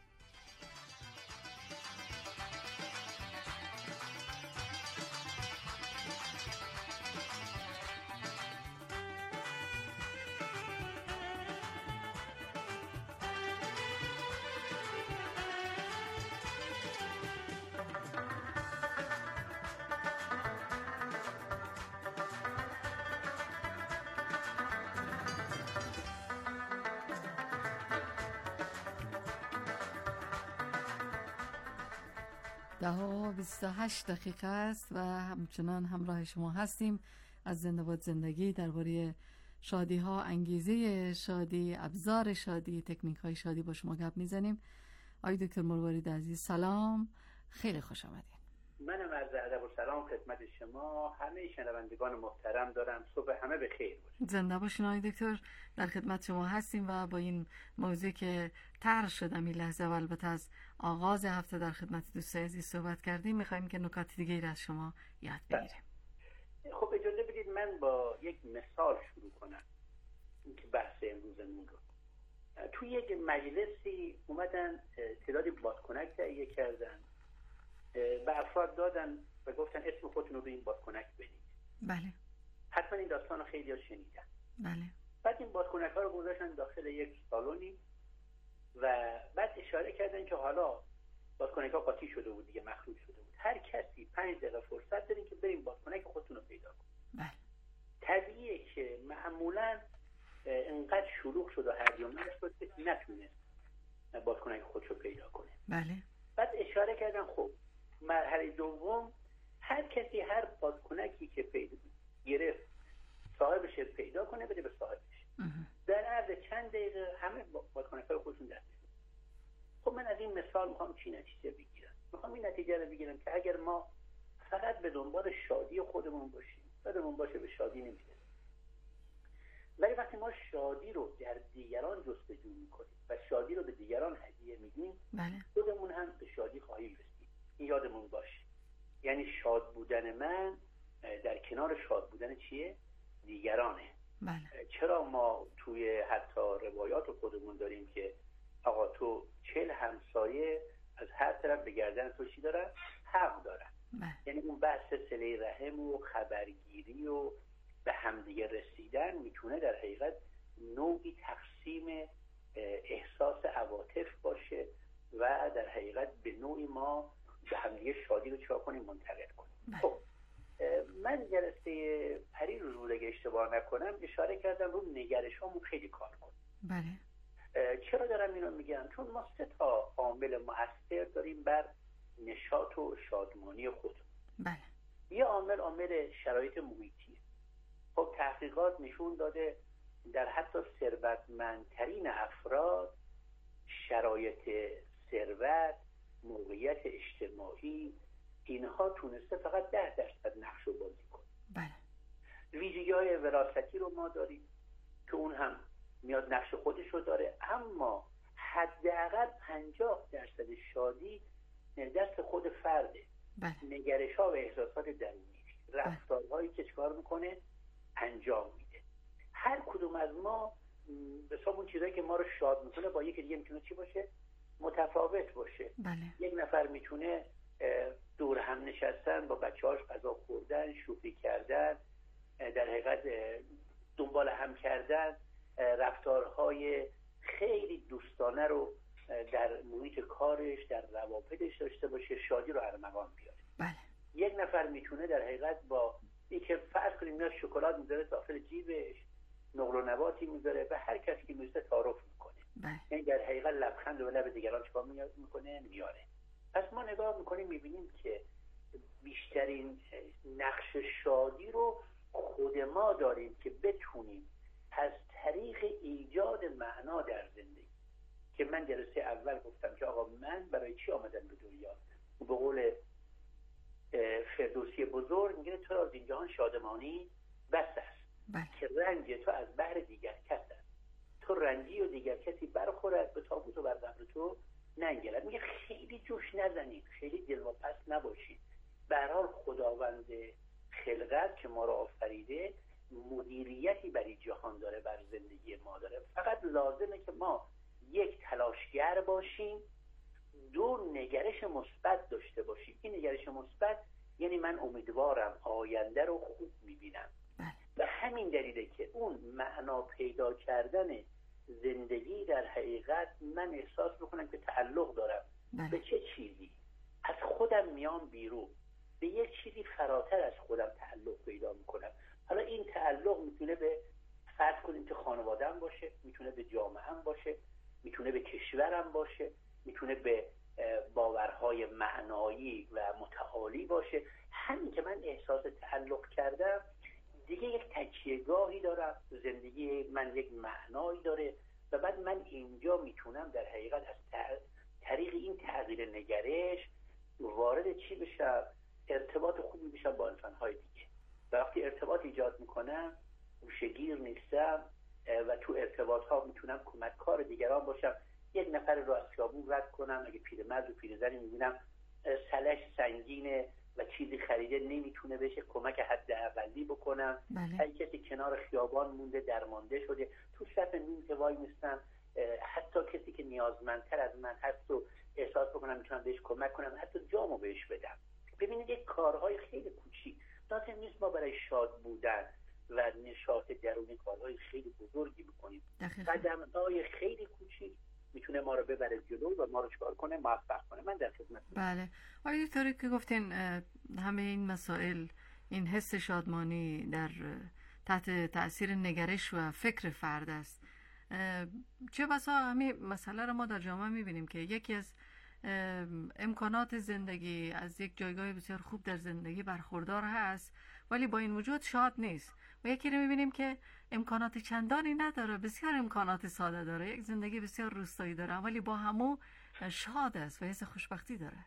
ده و 28 دقیقه است و همچنان همراه شما هستیم از زنده باد زندگی درباره شادی ها، انگیزه شادی، ابزار شادی، تکنیک های شادی با شما گپ میزنیم. آقای دکتر مروارید عزیز سلام، خیلی خوش آمدید. منم عرض ادب و سلام خدمت شما، همه شنوندگان محترم دارم. صبح همه بخیر باشید. زنده باشین آقای دکتر، در خدمت شما هستیم و با این موضوع که طرح شدم این لحظه و البته از آغاز هفته در خدمت دوستای عزیز صحبت کردیم، میخوایم که نکات دیگه از شما یاد بگیریم. خب اجازه بدید من با یک مثال شروع کنم که بحث امروزمون رو. توی یک مجلسی اومدن تعدادی بادکنک تهیه کردن، به افراد دادن و گفتن اسم خودتون رو به این بادکنک بدید. بله. حتما این داستان رو خیلی ها شنیدن. بله. بعد این بادکنک ها رو گذاشتن داخل یک سالونی و بعد اشاره کردن که حالا بادکنک ها قاطی شده بود دیگه، مخلوط شده بود، هر کسی 5 دقیقه فرصت دارین که بریم بادکنک خودتون رو پیدا کنید. بله. طبیعیه که معمولا انقدر شلوغ شد و هریومند شد که نتونست بادکنک خودش رو پیدا کنه. بله. بعد اشاره کردن خب مرحله دوم هر کسی هر بادکنکی که پیدا گرفت صاحبش پیدا کنه بده به صاحبش. در عرض چند دقیقه همه بادکنک‌های خودشون دست شد. خب من از این مثال میخوام چی نتیجه بگیرم؟ میخوام این نتیجه رو بگیرم که اگر ما فقط به دنبال شادی خودمون باشیم، یادمون باشه به شادی نمیرسیم. ولی وقتی ما شادی رو در دیگران جستجو میکنیم و شادی رو به دیگران هدیه میدیم، خودمون هم به شادی خواهیم رسید. این یادمون باشه. یعنی شاد بودن من در کنار شاد بودن چیه؟ دیگرانه. چرا ما توی حتی روایات خودمون داریم که آقا تو 40 همسایه از هر طرف به گردن تو چی دارن؟ حق دارن. یعنی اون بحث صله رحم و خبرگیری و به همدیگه رسیدن میتونه در حقیقت نوعی تقسیم تقسیم احساس عواطف باشه و در حقیقت به نوعی ما به همدیگه شادی رو چیکار کنیم منتقل کنیم. خب من جلسه پری رو اگه اشتباه نکنم اشاره کردم رو نگرش هامون خیلی کار کنیم. بله. چرا دارم اینو میگم؟ چون ما 3 تا عامل مؤثر داریم بر نشاط و شادمانی خود. بله. یه عامل شرایط محیطیه. خب تحقیقات نشون داده در حتی ثروتمندترین افراد شرایط ثروت، موقعیت اجتماعی، اینها تونسته فقط 10% نقش رو بازی کنه. بله. ویژگی‌های وراثتی رو ما داریم که اون هم میاد نقش خودش رو داره، اما حداقل 50% شادی دست خود فرده. بله. نگرش‌ها و احساسات درونی، رفتارهایی که چکار میکنه انجام میده. هر کدوم از ما به حساب اون چیزایی که ما رو شاد میکنه با یکی دیگه میتونه چی باشه؟ متفاوت باشه. بله. یک نفر میتونه دور هم نشستن با بچه‌هاش غذا خوردن، شوخی کردن، در حقیقت دنبال هم کردن، رفتارهای خیلی دوستانه رو در محیط کارش، در روابطش داشته باشه، شادی رو ارمغان بیاره. بله. یک نفر میتونه در حقیقت با اینکه فرض کنیم میاد شکلات میذاره داخل جیبش، نقل و نباتی میذاره و هر کسی که میرسه تعارف میکنه. بله. یعنی در حقیقت لبخند و لب دیگران چیکار میکنه؟ میاره. پس ما نگاه میکنیم میبینیم که بیشترین نقش شادی رو خود ما داریم که بتونیم از طریق ایجاد معنا در زندگی، که من جلسه اول گفتم که آقا من برای چی آمدم به دنیا؟ به قول فردوسی بزرگ میگه تو از این جهان شادمانی بس است. بله. که رنج تو از بحر دیگر کس است. تو رنجی و دیگر کسی برخورد به تابوت و بر قبر تو ننگرد. میگه خیلی جوش نزنید، خیلی دلواپس نباشید. به هر حال خداوند خلقت که ما رو آفریده مدیریتی برای جهان داره، بر زندگی ما داره. فقط لازمه که ما یک تلاشگر باشیم، 2 نگرش مثبت داشته باشیم. این نگرش مثبت یعنی من امیدوارم آینده رو خوب میبینم. و همین دلیله که اون معنا پیدا کردن زندگی در حقیقت من احساس میکنم که تعلق دارم. به چه چیزی؟ از خودم میام بیرون، به یک چیزی فراتر از خودم تعلق پیدا میکنم. حالا این تعلق میتونه به فرض کنیم که خانواده‌ام باشه، میتونه به جامعه‌ام باشه، میتونه به کشورم باشه، میتونه به باورهای معنایی و متعالی باشه. همین که من احساس تعلق کردم دیگه یک تکیه‌گاهی دارم، زندگی من یک معنایی داره و بعد من اینجا میتونم در حقیقت از طریق این تغییر نگرش وارد چی بشم؟ ارتباط خوبی بشم با انسان‌های دیگه. و وقتی ارتباط ایجاد میکنم گوشه‌گیر نیستم و تو ارتباط‌ها میتونم کمک‌کار دیگران باشم. یک نفر رو از خیابون رد کنم، اگه پیرمرد و پیرزنی میبینم سلش سنگینه و چیزی خریده نمیتونه بشه، کمک حداقلی بکنم. هر کسی کنار خیابان مونده درمانده شده، تو صف نیم که وای میستم، حتی کسی که نیازمندتر از من هست و احساس بکنم میتونم بهش کمک کنم، حتی جامو بهش بدم. ببینید یک کارهای خیلی کوچیک، لازم نیست ما برای شاد بودن و نشاط درونی کارهای خیلی بزرگی بکنیم. قدم‌های خیلی کوچیک میتونه ما رو ببره جلو و ما رو چکار کنه؟ موفق کنه. من در خدمت. بله. آقای دکتر که گفتین همه این مسائل، این حس شادمانی در تحت تأثیر نگرش و فکر فرد است. چه بسا همین مسئله رو ما در جامعه میبینیم که یکی از امکانات زندگی از یک جایگاه بسیار خوب در زندگی برخوردار هست ولی با این وجود شاد نیست، و یکی رو میبینیم که امکانات چندانی نداره، بسیار امکانات ساده داره، یک زندگی بسیار روستایی داره ولی با همو شاد است و حس خوشبختی داره.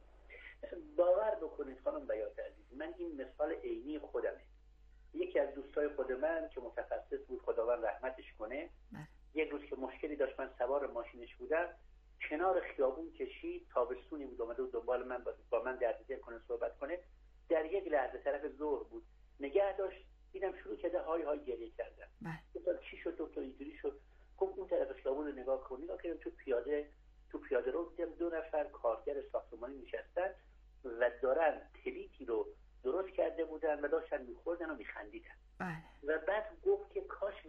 باور بکنید خانم بیات عزیز، من این مثال عینی خودمه. یکی از دوستای خود من که متخصص بود، خداوند رحمتش کنه، یک روز که مشکلی داشت، من سوار ماشینش بودم، کنار خیابون کشید، تابستونی بود، اومده بود دنبال من با من درد دل کنه، صحبت کنه. در یک لحظه طرف ظهر بود، نگه داشت، دیدم شروع کرده های های گریه کردن. گفتم چی شد دکتر اینجوری شد؟ گفت اون طرف خیابون رو نگاه کن. نگاه کردم تو پیاده رو دیدم 2 نفر کارگر ساختمانی نشستن و دارن تلیتی رو درست کرده بودن و داشتن میخوردن و میخندیدن. و بعد گفت که کاش من مثل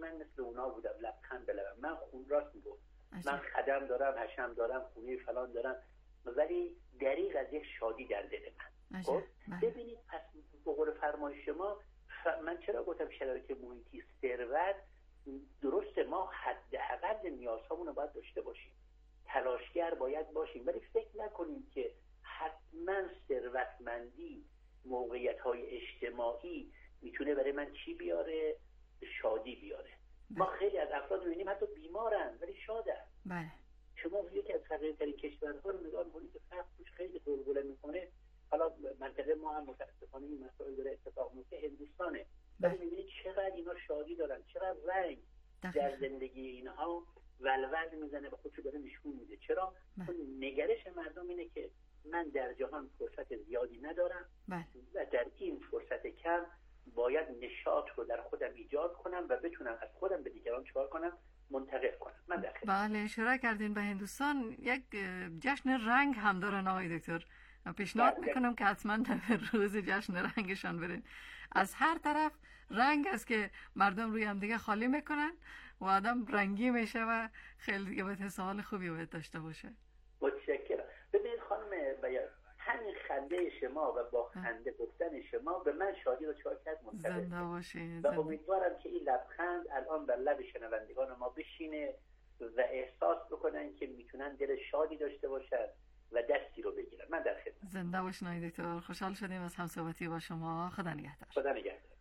اونا بودم، لبخند به لبم. من خون راست میگفت، من خدم دارم، حشم دارم، خونه فلان دارم، ولی دریغ از یک شادی در دل من. خب ببینید، پس به قول فرمای شما من چرا گفتم شرایط محیطی، ثروت، درسته ما حداقل نیازهامون رو باید داشته باشیم، تلاشگر باید باشیم، ولی فکر نکنیم که حتما ثروتمندی، موقعیت‌های اجتماعی میتونه برای من چی بیاره؟ شادی بیاره. ما خیلی از افراد می‌بینیم حتی بیمارن ولی شادن. بله. شما یکی از فقیرترین کشورها رو نگاه کنید که فقر توش خیلی غلغله میکنه. حالا منطقه ما هم متأسفانه این مسائل داره اتفاق میفته، هندوستانه، ولی می‌بینید چقدر اینا شادی دارن، چقدر رنگ در زندگی اینها ولول میزنه و خودشو داره نشون میده. چرا؟ چون نگرش مردم اینه که من در جهان فرصت زیادی ندارم و در این فرصت کم باید نشاط رو در خودم ایجاد کنم و بتونم از خودم به دیگران چکار کنم؟ منتقل کنم. من در خدمت. بله، اشاره کردین به هندوستان، یک جشن رنگ هم دارن آقای دکتر. پیشنهاد میکنم که حتما روز جشن رنگشان برین. از هر طرف رنگ است که مردم روی هم دیگه خالی میکنن و آدم رنگی میشه و خیلی دیگه باید حس حال خوبی باید داشته باشه. متشکرم. ببینید خانم بیان، همین خنده شما و با خنده گفتن شما به من شادی رو چکار کرد؟ زنده باشین. و امیدوارم که این لبخند الان بر لب شنوندگان ما بشینه و احساس بکنن که میتونن دل شادی داشته باشن و دستی رو بگیرن. من در خدمت. زنده باشین آقای دکتر. خوشحال شدیم از همصحبتی با شما. خدا نگهدار. خدا نگهدار.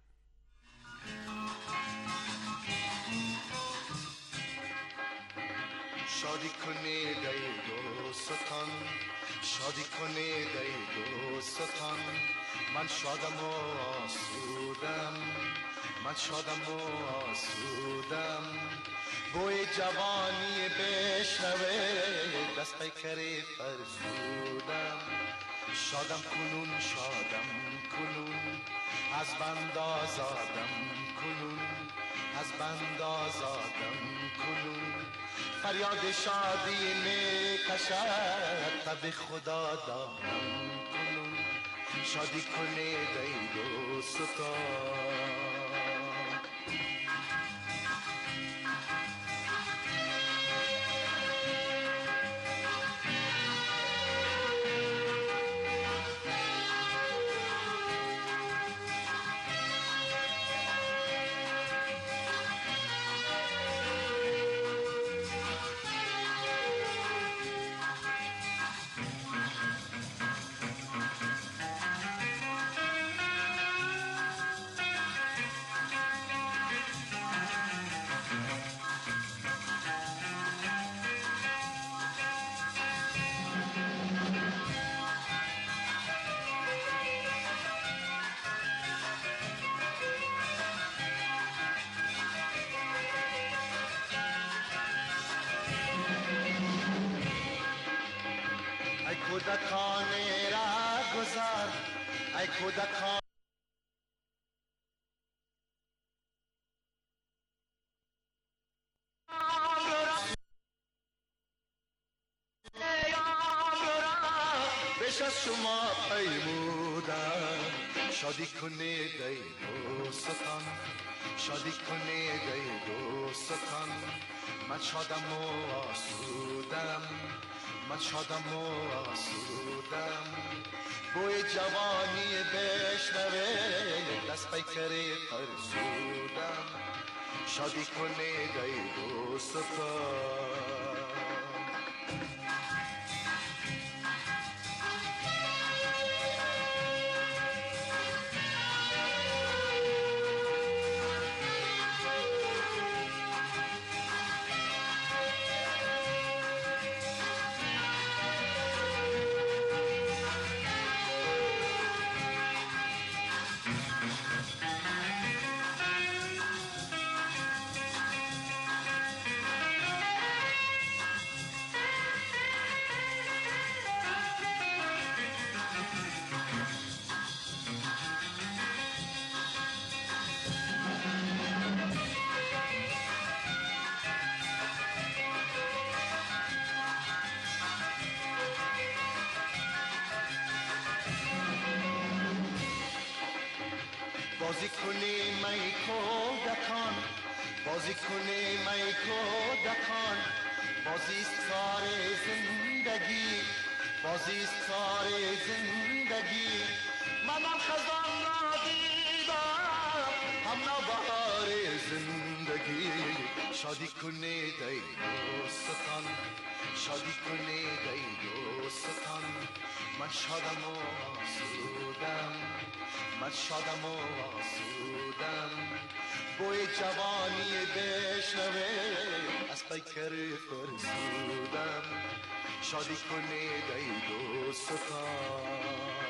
شادی کنید ای دوستان، شادی کنید ای دوستان، من شادم و آسودم، من شادم و آسودم، بوی جوانی بشنوه دست پیکری فرسودم، شادم کنون شادم کنون، از بند آزادم کنون، از بند آزادم کنون، فریاد شادی می کشد تب خدا دارم کنون، شادی کنید ای دوستان. کودکان را گذار، ای کودکان بیش از شما پیمودم، شادی کنید ای دوستان، شادی کنید ای دوستان، من شادم و آسودم، من شادم و آسودم، بوی جوانی بشنوه دست پیکری فرسودم، شادی کنید ای دوستان. بازی کنیم ای کودکان، بازی کنه میکو دکان بازیست کار زندگی بازیست کار زندگی منم خزان را دیدم هم نوبهار زندگی شادی کنه دی دوستان شادی کنه دی دوستان من شادم و آسودم من شادم و آسودم بوی جوانی بشنوه از پیکر فرسودم شادی کنه دی دوستان.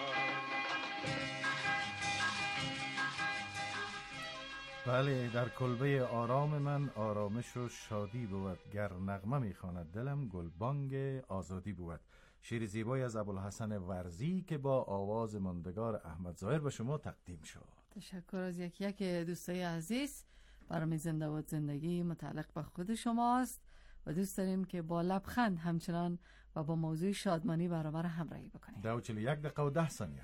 بله، در کلبه آرام من آرامش و شادی بود، گر نغمه میخواند دلم گلبانگ آزادی بود. شعر زیبایی از ابوالحسن ورزی که با آواز ماندگار احمد ظاهر به شما تقدیم شد. تشکر از یک دوستای عزیز. برنامه زنده باد زندگی متعلق به خود شماست و دوست داریم که با لبخند همچنان و با موضوع شادمانی برابر همراهی بکنیم. 41 دقیقه و 10 ثانیه.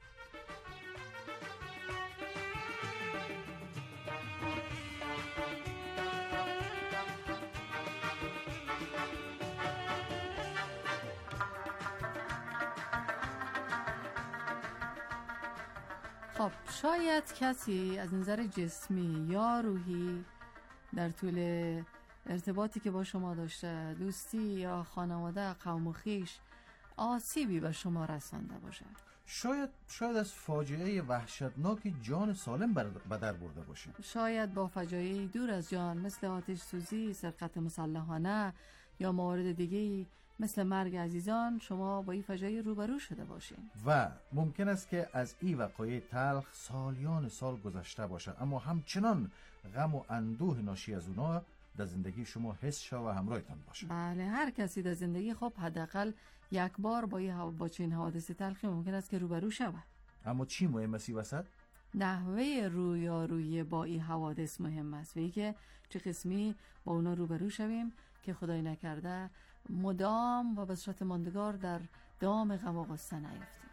خب شاید کسی از نظر جسمی یا روحی در طول ارتباطی که با شما داشته، دوستی یا خانواده، قوم و خویش، آسیبی به شما رسانده باشه. شاید از فاجعه وحشتناک جان سالم به در برده باشه. شاید با فجایعی دور از جان مثل آتش سوزی، سرقت مسلحانه یا موارد دیگه‌ای مثل مرگ عزیزان شما با این فجایع روبرو شده باشین و ممکن است که از این وقایع تلخ سالیان سال گذشته باشه، اما همچنان غم و اندوه ناشی از اونا در زندگی شما حس شده و همراهتان باشه. بله، هر کسی در زندگی خب حداقل یک بار با چنین حوادث تلخی ممکن است که روبرو شود. اما چی مهم است وسط؟ نحوه رویارویی با این حوادث مهم است و اینکه چه قسمی با اونا روبرو شویم که خدای نکرده مدام و به صورت ماندگار در دام غم و غصه نیفتیم.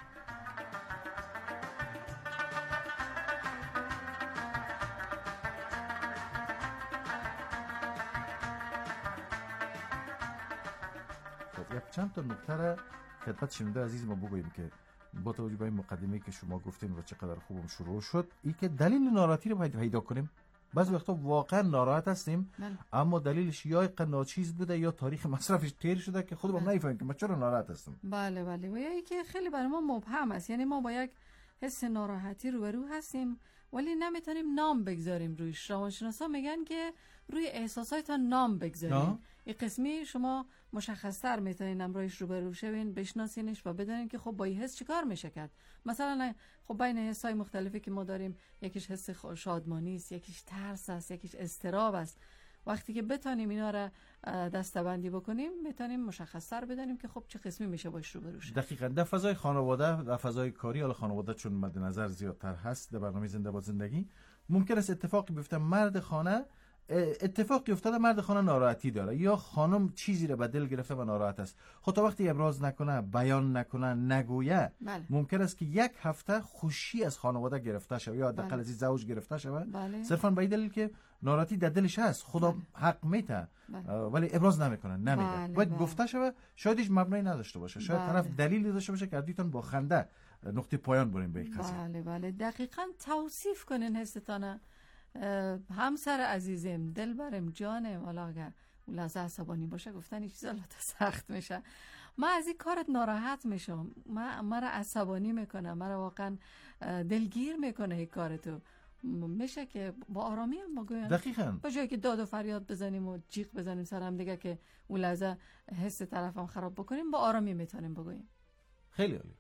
خب یک چند تا نکته را خدمت شنونده عزیز ما بگوییم که با توجه به این مقدمه‌ای که شما گفتین و چقدر خوبم شروع شد، این که دلیل ناراحتی رو باید پیدا کنیم. بعضی وقتا واقعا ناراحت هستیم اما دلیلش یا ناچیز بوده یا تاریخ مصرفش تیر شده که خودم نمی‌فهمم که من چرا ناراحت هستم. بله و یا اینکه خیلی برای ما مبهم است، یعنی ما با یک حس ناراحتی روبرو هستیم ولی نمیتونیم نام بگذاریم رویش. روانشناسا میگن که روی احساساتتان نام بگذارین. این قسمی شما مشخص‌تر میتونین امروز روبرو شوین، بشناسینش و بدونین که خب با این حس چیکار میشه کرد. مثلا خب بین حسای مختلفی که ما داریم، یکیش حس شادمانی است، یکیش ترس است، یکیش اضطراب است. وقتی که بتونیم اینا را دسته‌بندی بکنیم میتونیم مشخص‌تر بدونیم که خب چه قسمی میشه باش روبرو شد. دقیقاً در فضای خانواده، در فضای کاری، حالا خانواده چون مد نظر زیادتر هست در برنامه زنده باد زندگی، ممکن است اتفاقی بیفته مرد خانه اتفاقی افتاده مرد خانه ناراحتی داره یا خانم چیزی رو به دل گرفته و ناراحت است. خب تا وقتی ابراز نکنه، بیان نکنه، نگویه، ممکن است که یک هفته خوشی از خانواده گرفته شود یا حداقل از زوج گرفته شود، صرفاً به دلیل که ناراحتی در دلش هست، خدا حق میده ولی ابراز نمیکنه، نمیگه. باید گفته شود، شاید هیچ مبنایی نداشته باشه، شاید طرف دلیلی داشته باشه که ادیتون با خنده نقطه پایان بریم به این قضیه. بله دقیقاً توصیف کنین حستانه. همسر عزیزم، دلبرم، جانم، حالا اگر اون لحظه عصبانی باشه گفتن این چیزا سخت میشه. من از این کارت ناراحت میشم، مرا عصبانی میکنه، مرا واقعا دلگیر میکنه این کارتو. میشه که با آرامی هم بگویم، دقیقاً با جایی که داد و فریاد بزنیم و جیغ بزنیم سر هم دیگه که اون لحظه حس طرفم خراب بکنیم، با آرامی میتونیم بگویم. خیلی عالی.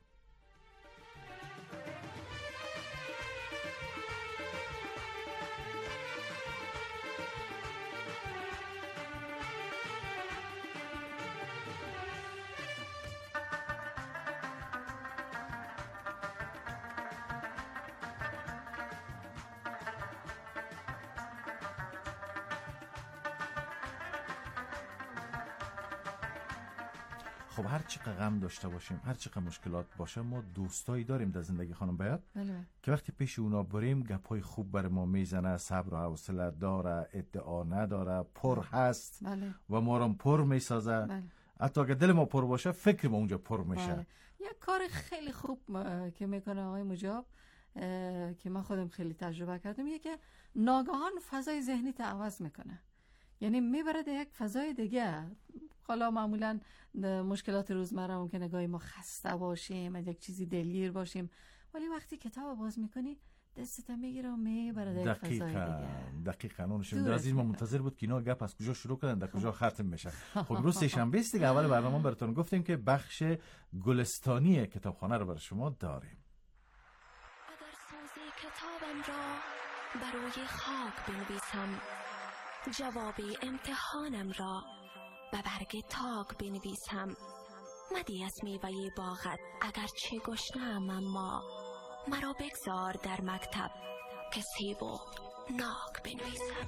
خب هر چقدر غم داشته باشیم، هر چقدر مشکلات باشه، ما دوستایی داریم در زندگی خانم بیات که وقتی پیش اونا بریم گپای خوب بر ما میزنه، صبر و حوصله داره، ادعا نداره، پر هست و ما رو پر میسازه. حتی اگه دل ما پر باشه فکر ما اونجا پر میشه. یک کار خیلی خوب که میکنه آقای مجاب که من خودم خیلی تجربه کردم، یه که ناگهان فضای ذهنی تا عوض میکنه، یعنی میبره در یک فضای دیگه. حالا معمولا مشکلات روزمره ممکنه گاهی ما خسته باشیم، یک چیزی دلگیر باشیم، ولی وقتی کتاب باز میکنی دستت میگیره و میبره در یک فضای دیگه. دقیقاً اونشون عزیز ما منتظر بود که اینا گپ از کجا شروع کردن در کجا ختم میشه. خب روز سه‌شنبه است دیگه، اول برنامه براتون گفتیم که بخش گلستانی کتابخانه رو برای شما داریم. اگر سوزی کتابم را بروی خاک بنویسم، جوابی امتحانم را به برگ تاک بنویسم، مدی از میوه باغت اگر چه گشنم، اما مرا بگذار در مکتب که سیب و ناک بنویسم.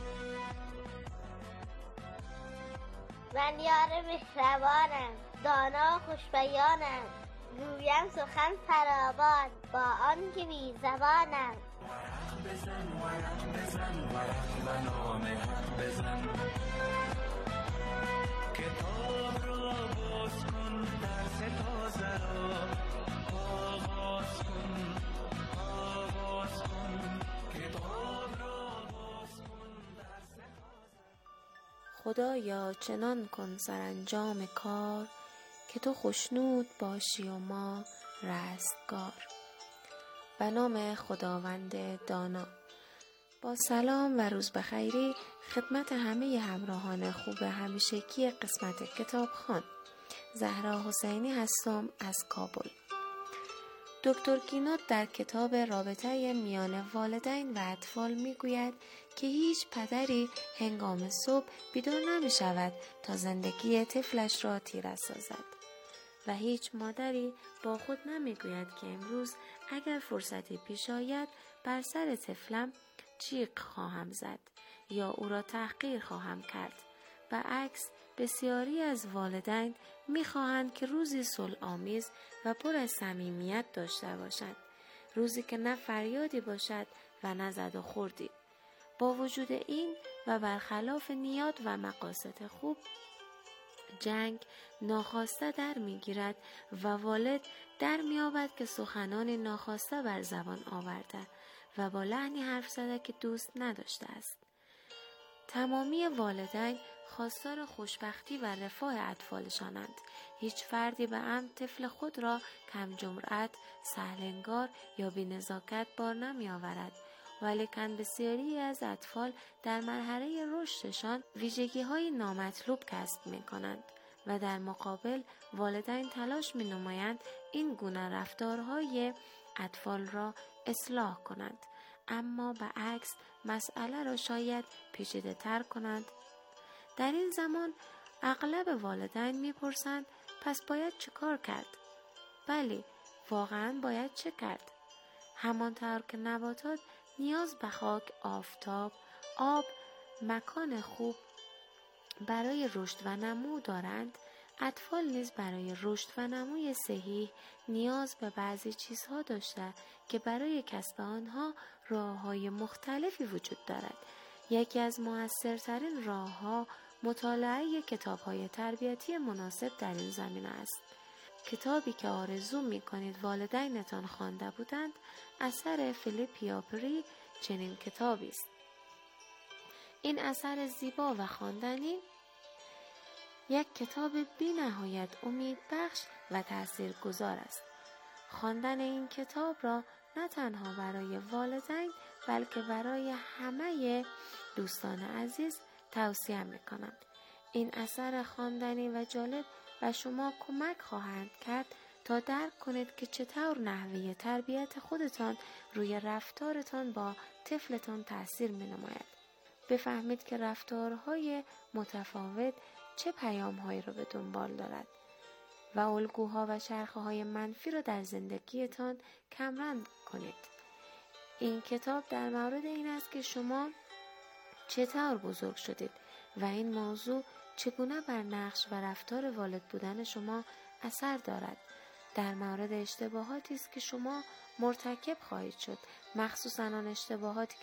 من یار مهربانم، دانا و خوشبیانم، گویم سخن فراوان با آن که بی زبانم. ورق بزن ورق بزن ورق و نامه حق بزن، کتاب را باز کن، درس تازه را آغاز کن، آغاز کن، کتاب را باز کن، درس تازه. خدایا چنان کن سرانجام کار که تو خوشنود باشی و ما رستگار. به نام خداوند دانا. با سلام و روز بخیری خدمت همه همراهان خوب همیشگی قسمت کتابخوان. زهرا حسینی هستم از کابل. دکتر کینوت در کتاب رابطه میان والدین و اطفال میگوید که هیچ پدری هنگام صبح بیدار نمی شود تا زندگی طفلش را تیره سازد و هیچ مادری با خود نمیگوید که امروز اگر فرصتی پیش آید بر سر طفلم جیغ خواهم زد یا او را تحقیر خواهم کرد. برعکس بسیاری از والدین میخواهند که روزی صلح‌آمیز و پر از صمیمیت داشته باشند، روزی که نه فریادی باشد و نه زد و خوردی. با وجود این و برخلاف نیات و مقاصد خوب، جنگ ناخواسته در میگیرد و والد در میابد که سخنان ناخواسته بر زبان آورده و با لحنی حرف زده که دوست نداشته است. تمامی والدین خواستار خوشبختی و رفاه اطفالشانند. هیچ فردی به عمد طفل خود را کم جرأت، سهلنگار یا بی‌نزاکت بار نمی آورد، ولیکن بسیاری از اطفال در مرحله رشدشان ویژگی‌های نامطلوب کسب می‌کنند و در مقابل والدین تلاش می‌نمایند این گونه رفتارهای اطفال را اصلاح کنند، اما به عکس مسئله را شاید پیچیده تر کنند. در این زمان اغلب والدین می‌پرسند پس باید چه کار کرد؟ بله، واقعاً باید چه کرد؟ همانطور که نباتات نیاز به خاک، آفتاب، آب، مکان خوب برای رشد و نمو دارند، اطفال نیز برای رشد و نموی صحیح نیاز به بعضی چیزها داشته که برای کسب آنها راه‌های مختلفی وجود دارد. یکی از مؤثرترین راه‌ها مطالعه کتاب‌های تربیتی مناسب در این زمینه است. کتابی که آرزو می‌کنید والدینتان خوانده بودند اثر فیلیپ یاپری چنین کتابی است. این اثر زیبا و خواندنی یک کتاب بی نهایت امید بخش و تاثیرگذار است. خواندن این کتاب را نه تنها برای والدین بلکه برای همه دوستان عزیز توصیه می‌کنم. این اثر خواندنی و جالب و شما کمک خواهند کرد تا درک کنید که چطور نحوه تربیت خودتان روی رفتارتان با طفلتان تأثیر می‌نماید. بفهمید که رفتارهای متفاوت چه پیام‌هایی را به دنبال دارد و الگوها و چرخه‌های منفی را در زندگیتان کمرنگ کنید. این کتاب در مورد این است که شما چطور بزرگ شدید و این موضوع چگونه بر نقش و رفتار والد بودن شما اثر دارد. در مورد اشتباهاتی است که شما مرتکب خواهید شد، مخصوصاً آن اشتباهاتی